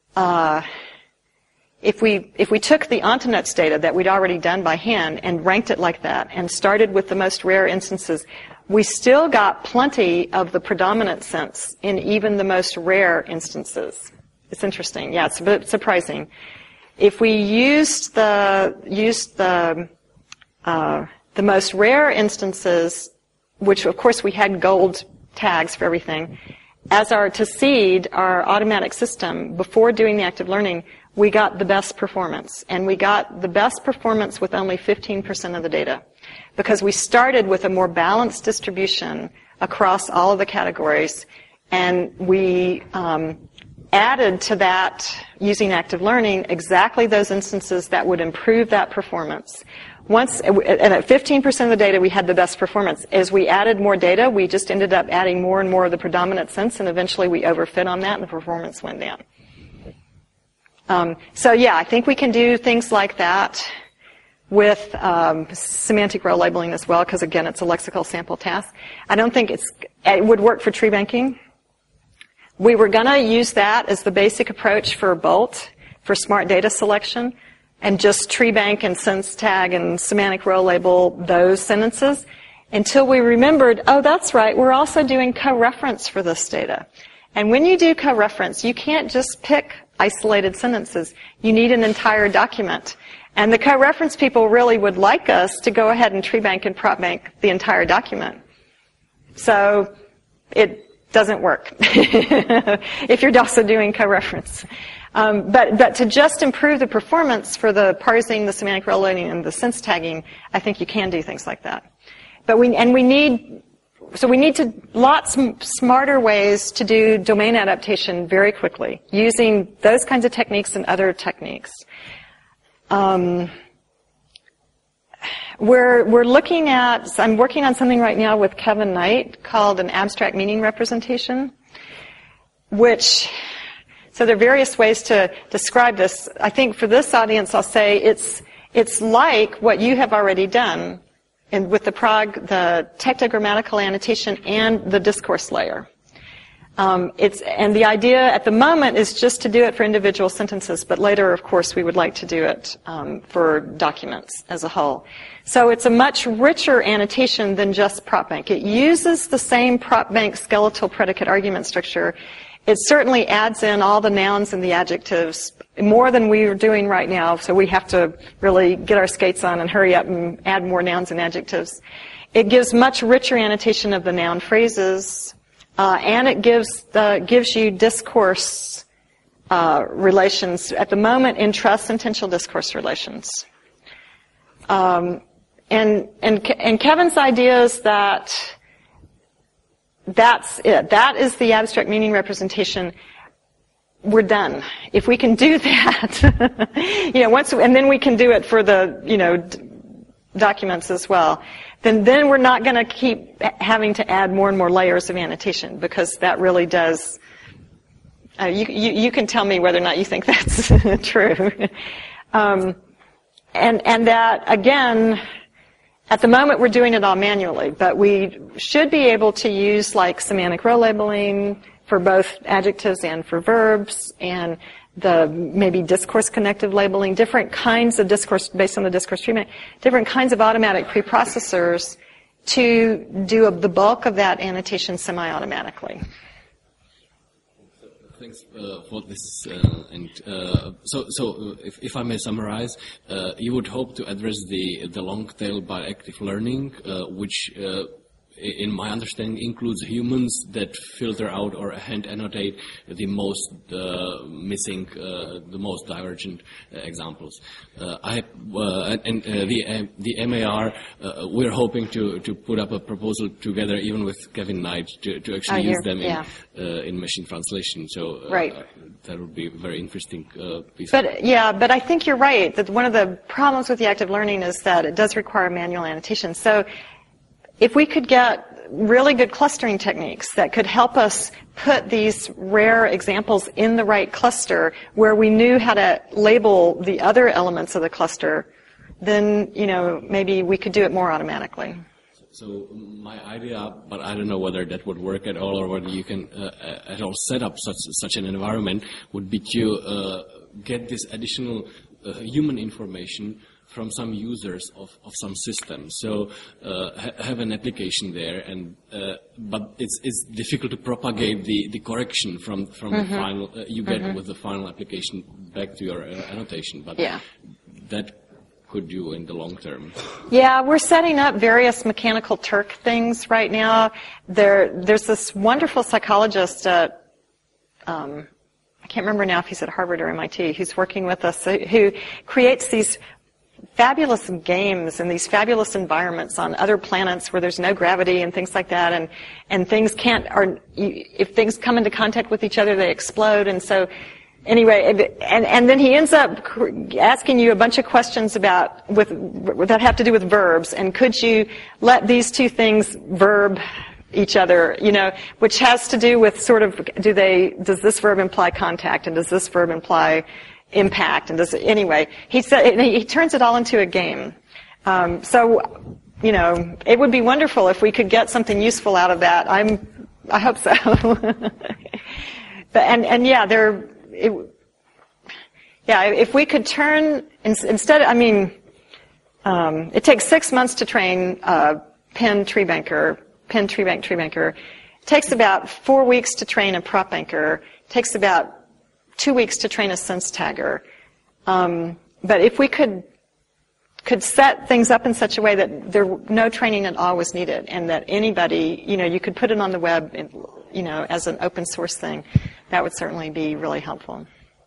took the Ontonets data that we'd already done by hand and ranked it like that and started with the most rare instances, we still got plenty of the predominant sense in even the most rare instances. It's interesting. Yeah, it's a bit surprising. If we used the most rare instances, which of course we had gold tags for everything, as our to seed our automatic system before doing the active learning, we got the best performance. And we got the best performance with only 15% of the data, because we started with a more balanced distribution across all of the categories, and we added to that, using active learning, exactly those instances that would improve that performance. And at 15% of the data, we had the best performance. As we added more data, we just ended up adding more and more of the predominant sense, and eventually we overfit on that, and the performance went down. I think we can do things like that with semantic row labeling as well, because again, it's a lexical sample task. I don't think it would work for tree banking. We were going to use that as the basic approach for BOLT, for smart data selection, and just tree bank and sense tag and semantic row label those sentences, until we remembered, oh, that's right, we're also doing co-reference for this data. And when you do co-reference, you can't just pick isolated sentences. You need an entire document. And the co-reference people really would like us to go ahead and tree bank and prop bank the entire document. So it doesn't work if you're also doing co-reference. But to just improve the performance for the parsing, the semantic row labeling, and the sense tagging, I think you can do things like that. But we need lots smarter ways to do domain adaptation very quickly, using those kinds of techniques and other techniques. We're looking at, I'm working on something right now with Kevin Knight called an abstract meaning representation, so there are various ways to describe this. I think for this audience, I'll say it's like what you have already done with the tectogrammatical annotation and the discourse layer. And the idea at the moment is just to do it for individual sentences, but later, of course, we would like to do it for documents as a whole. So it's a much richer annotation than just prop bank. It uses the same prop bank skeletal predicate argument structure. It certainly adds in all the nouns and the adjectives more than we're doing right now, so we have to really get our skates on and hurry up and add more nouns and adjectives. It gives much richer annotation of the noun phrases, and it gives you discourse relations, at the moment, intra-sentential discourse relations. And Kevin's idea is that that's it. That is the abstract meaning representation. We're done. If we can do that, and then we can do it for the, documents as well, then we're not going to keep having to add more and more layers of annotation, because that really does, you can tell me whether or not you think that's true. And that, again, at the moment we're doing it all manually, but we should be able to use like semantic row labeling for both adjectives and for verbs, and the maybe discourse connective labeling, different kinds of discourse based on the discourse treatment, different kinds of automatic preprocessors to do the bulk of that annotation semi-automatically. Thanks for this. So if I may summarize, you would hope to address the long tail by active learning, which in my understanding includes humans that filter out or hand annotate the most missing, the most divergent examples. The MAR, we're hoping to put up a proposal together, even with Kevin Knight, to actually use them in machine translation. So that would be a very interesting piece. But I think you're right that one of the problems with the active learning is that it does require manual annotation. So if we could get really good clustering techniques that could help us put these rare examples in the right cluster where we knew how to label the other elements of the cluster, then, maybe we could do it more automatically. So my idea, but I don't know whether that would work at all or whether you can at all set up such an environment, would be to get this additional human information from some users of some systems. So have an application there, and but it's difficult to propagate the correction from the final you get with the final application back to your annotation. But that could do in the long term. Yeah, we're setting up various mechanical Turk things right now. There's this wonderful psychologist at I can't remember now if he's at Harvard or MIT, who's working with us, who creates these fabulous games and these fabulous environments on other planets where there's no gravity and things like that, and things if things come into contact with each other, they explode. And so anyway, and then he ends up asking you a bunch of questions that have to do with verbs, and could you let these two things verb each other, which has to do with sort of, does this verb imply contact, and does this verb imply impact, and he turns it all into a game. So, it would be wonderful if we could get something useful out of that. I hope so. If we could turn instead, it takes 6 months to train Penn tree bank. It takes about 4 weeks to train a prop banker. It takes about 2 weeks to train a sense tagger. But if we could set things up in such a way that no training at all was needed, and that anybody, you could put it on the web, as an open source thing, that would certainly be really helpful.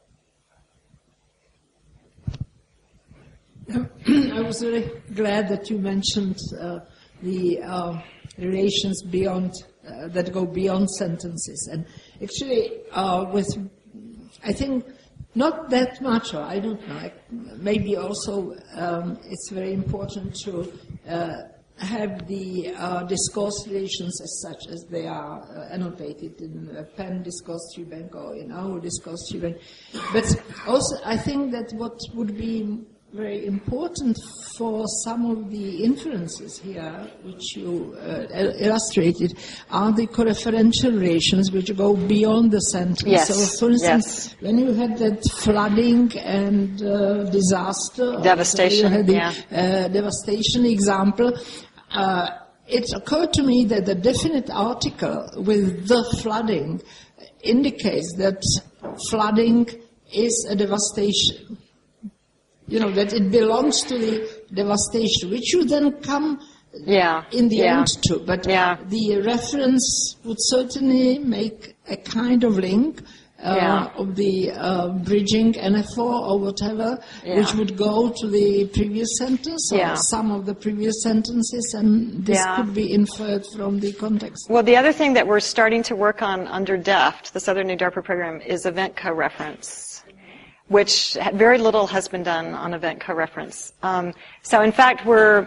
I was really glad that you mentioned the relations that go beyond sentences. And actually, I think not that much, or I don't know. Maybe also it's very important to have the discourse relations as such as they are annotated in Penn discourse tree bank or in our discourse tree bank. But also I think that what would be very important for some of the inferences here, which you illustrated, are the coreferential relations which go beyond the sentence. Yes. So, for instance, when you had that flooding and disaster, devastation, you had the devastation example, it occurred to me that the definite article with the flooding indicates that flooding is a devastation. That it belongs to the devastation, which you then come in the end to. But the reference would certainly make a kind of link of the bridging NFO or whatever, which would go to the previous sentence or some of the previous sentences, and this could be inferred from the context. Well, the other thing that we're starting to work on under DEFT, this other new DARPA program, is event co-reference, which very little has been done on event co-reference. So in fact, we're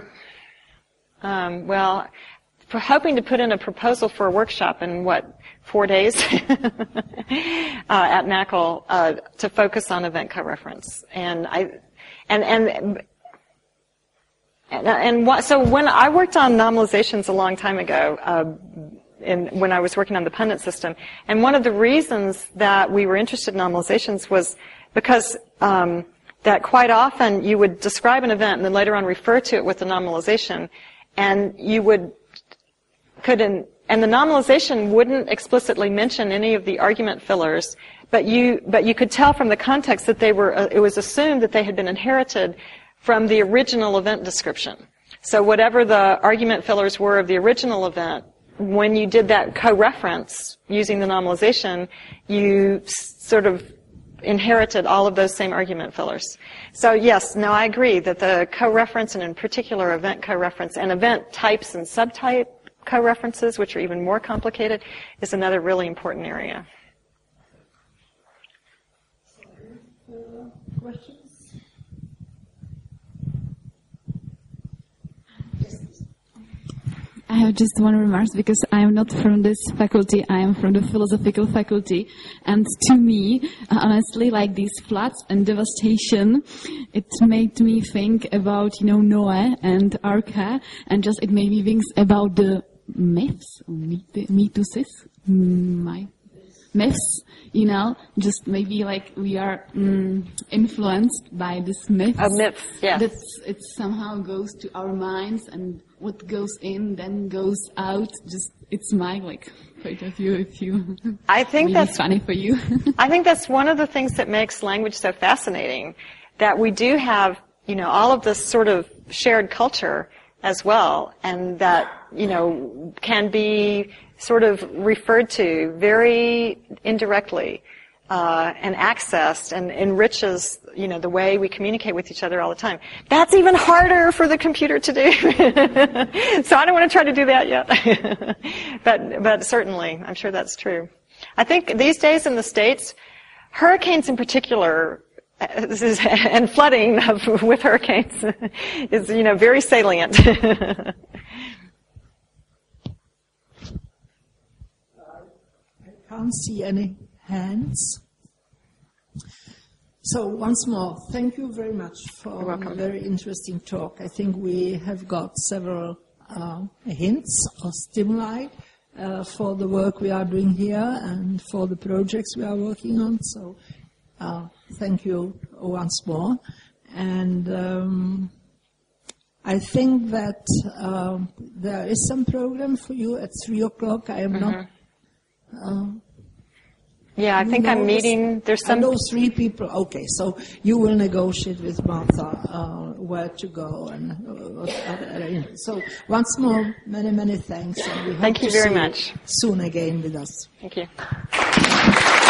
hoping to put in a proposal for a workshop in 4 days at NACL to focus on event co-reference. So when I worked on normalizations a long time ago, when I was working on the pundit system, and one of the reasons that we were interested in normalizations was because that quite often you would describe an event and then later on refer to it with the normalization, and and the normalization wouldn't explicitly mention any of the argument fillers, but you could tell from the context that it was assumed that they had been inherited from the original event description. So whatever the argument fillers were of the original event, when you did that co-reference using the normalization, you sort of inherited all of those same argument fillers. So yes, no, I agree that the co-reference, and in particular event co-reference, and event types and subtype co-references, which are even more complicated, is another really important area. Questions? I have just one remark, because I am not from this faculty, I am from the philosophical faculty, and to me, honestly, like these floods and devastation, it made me think about, Noah and Arca, and just it made me think about the myths, myths, just maybe like we are influenced by this myths. Myths, yeah. It somehow goes to our minds, and what goes in then goes out. Just it's my point of view. If you, I think that's funny for you. I think that's one of the things that makes language so fascinating. That we do have, all of this sort of shared culture as well, and that can be sort of referred to very indirectly and accessed and enriches, the way we communicate with each other all the time. That's even harder for the computer to do. So I don't want to try to do that yet. But certainly, I'm sure that's true. I think these days in the States, hurricanes in particular, and flooding with hurricanes is, very salient. I can't see any hands. So once more, thank you very much for a very interesting talk. I think we have got several hints or stimuli for the work we are doing here and for the projects we are working on. So thank you once more. And I think that there is some program for you at 3:00. I am not... yeah, I think I'm meeting. There's some. Those 3 people. Okay, so you will negotiate with Martha where to go and so once more, many thanks. And we hope Thank you very much. Soon again with us. Thank you.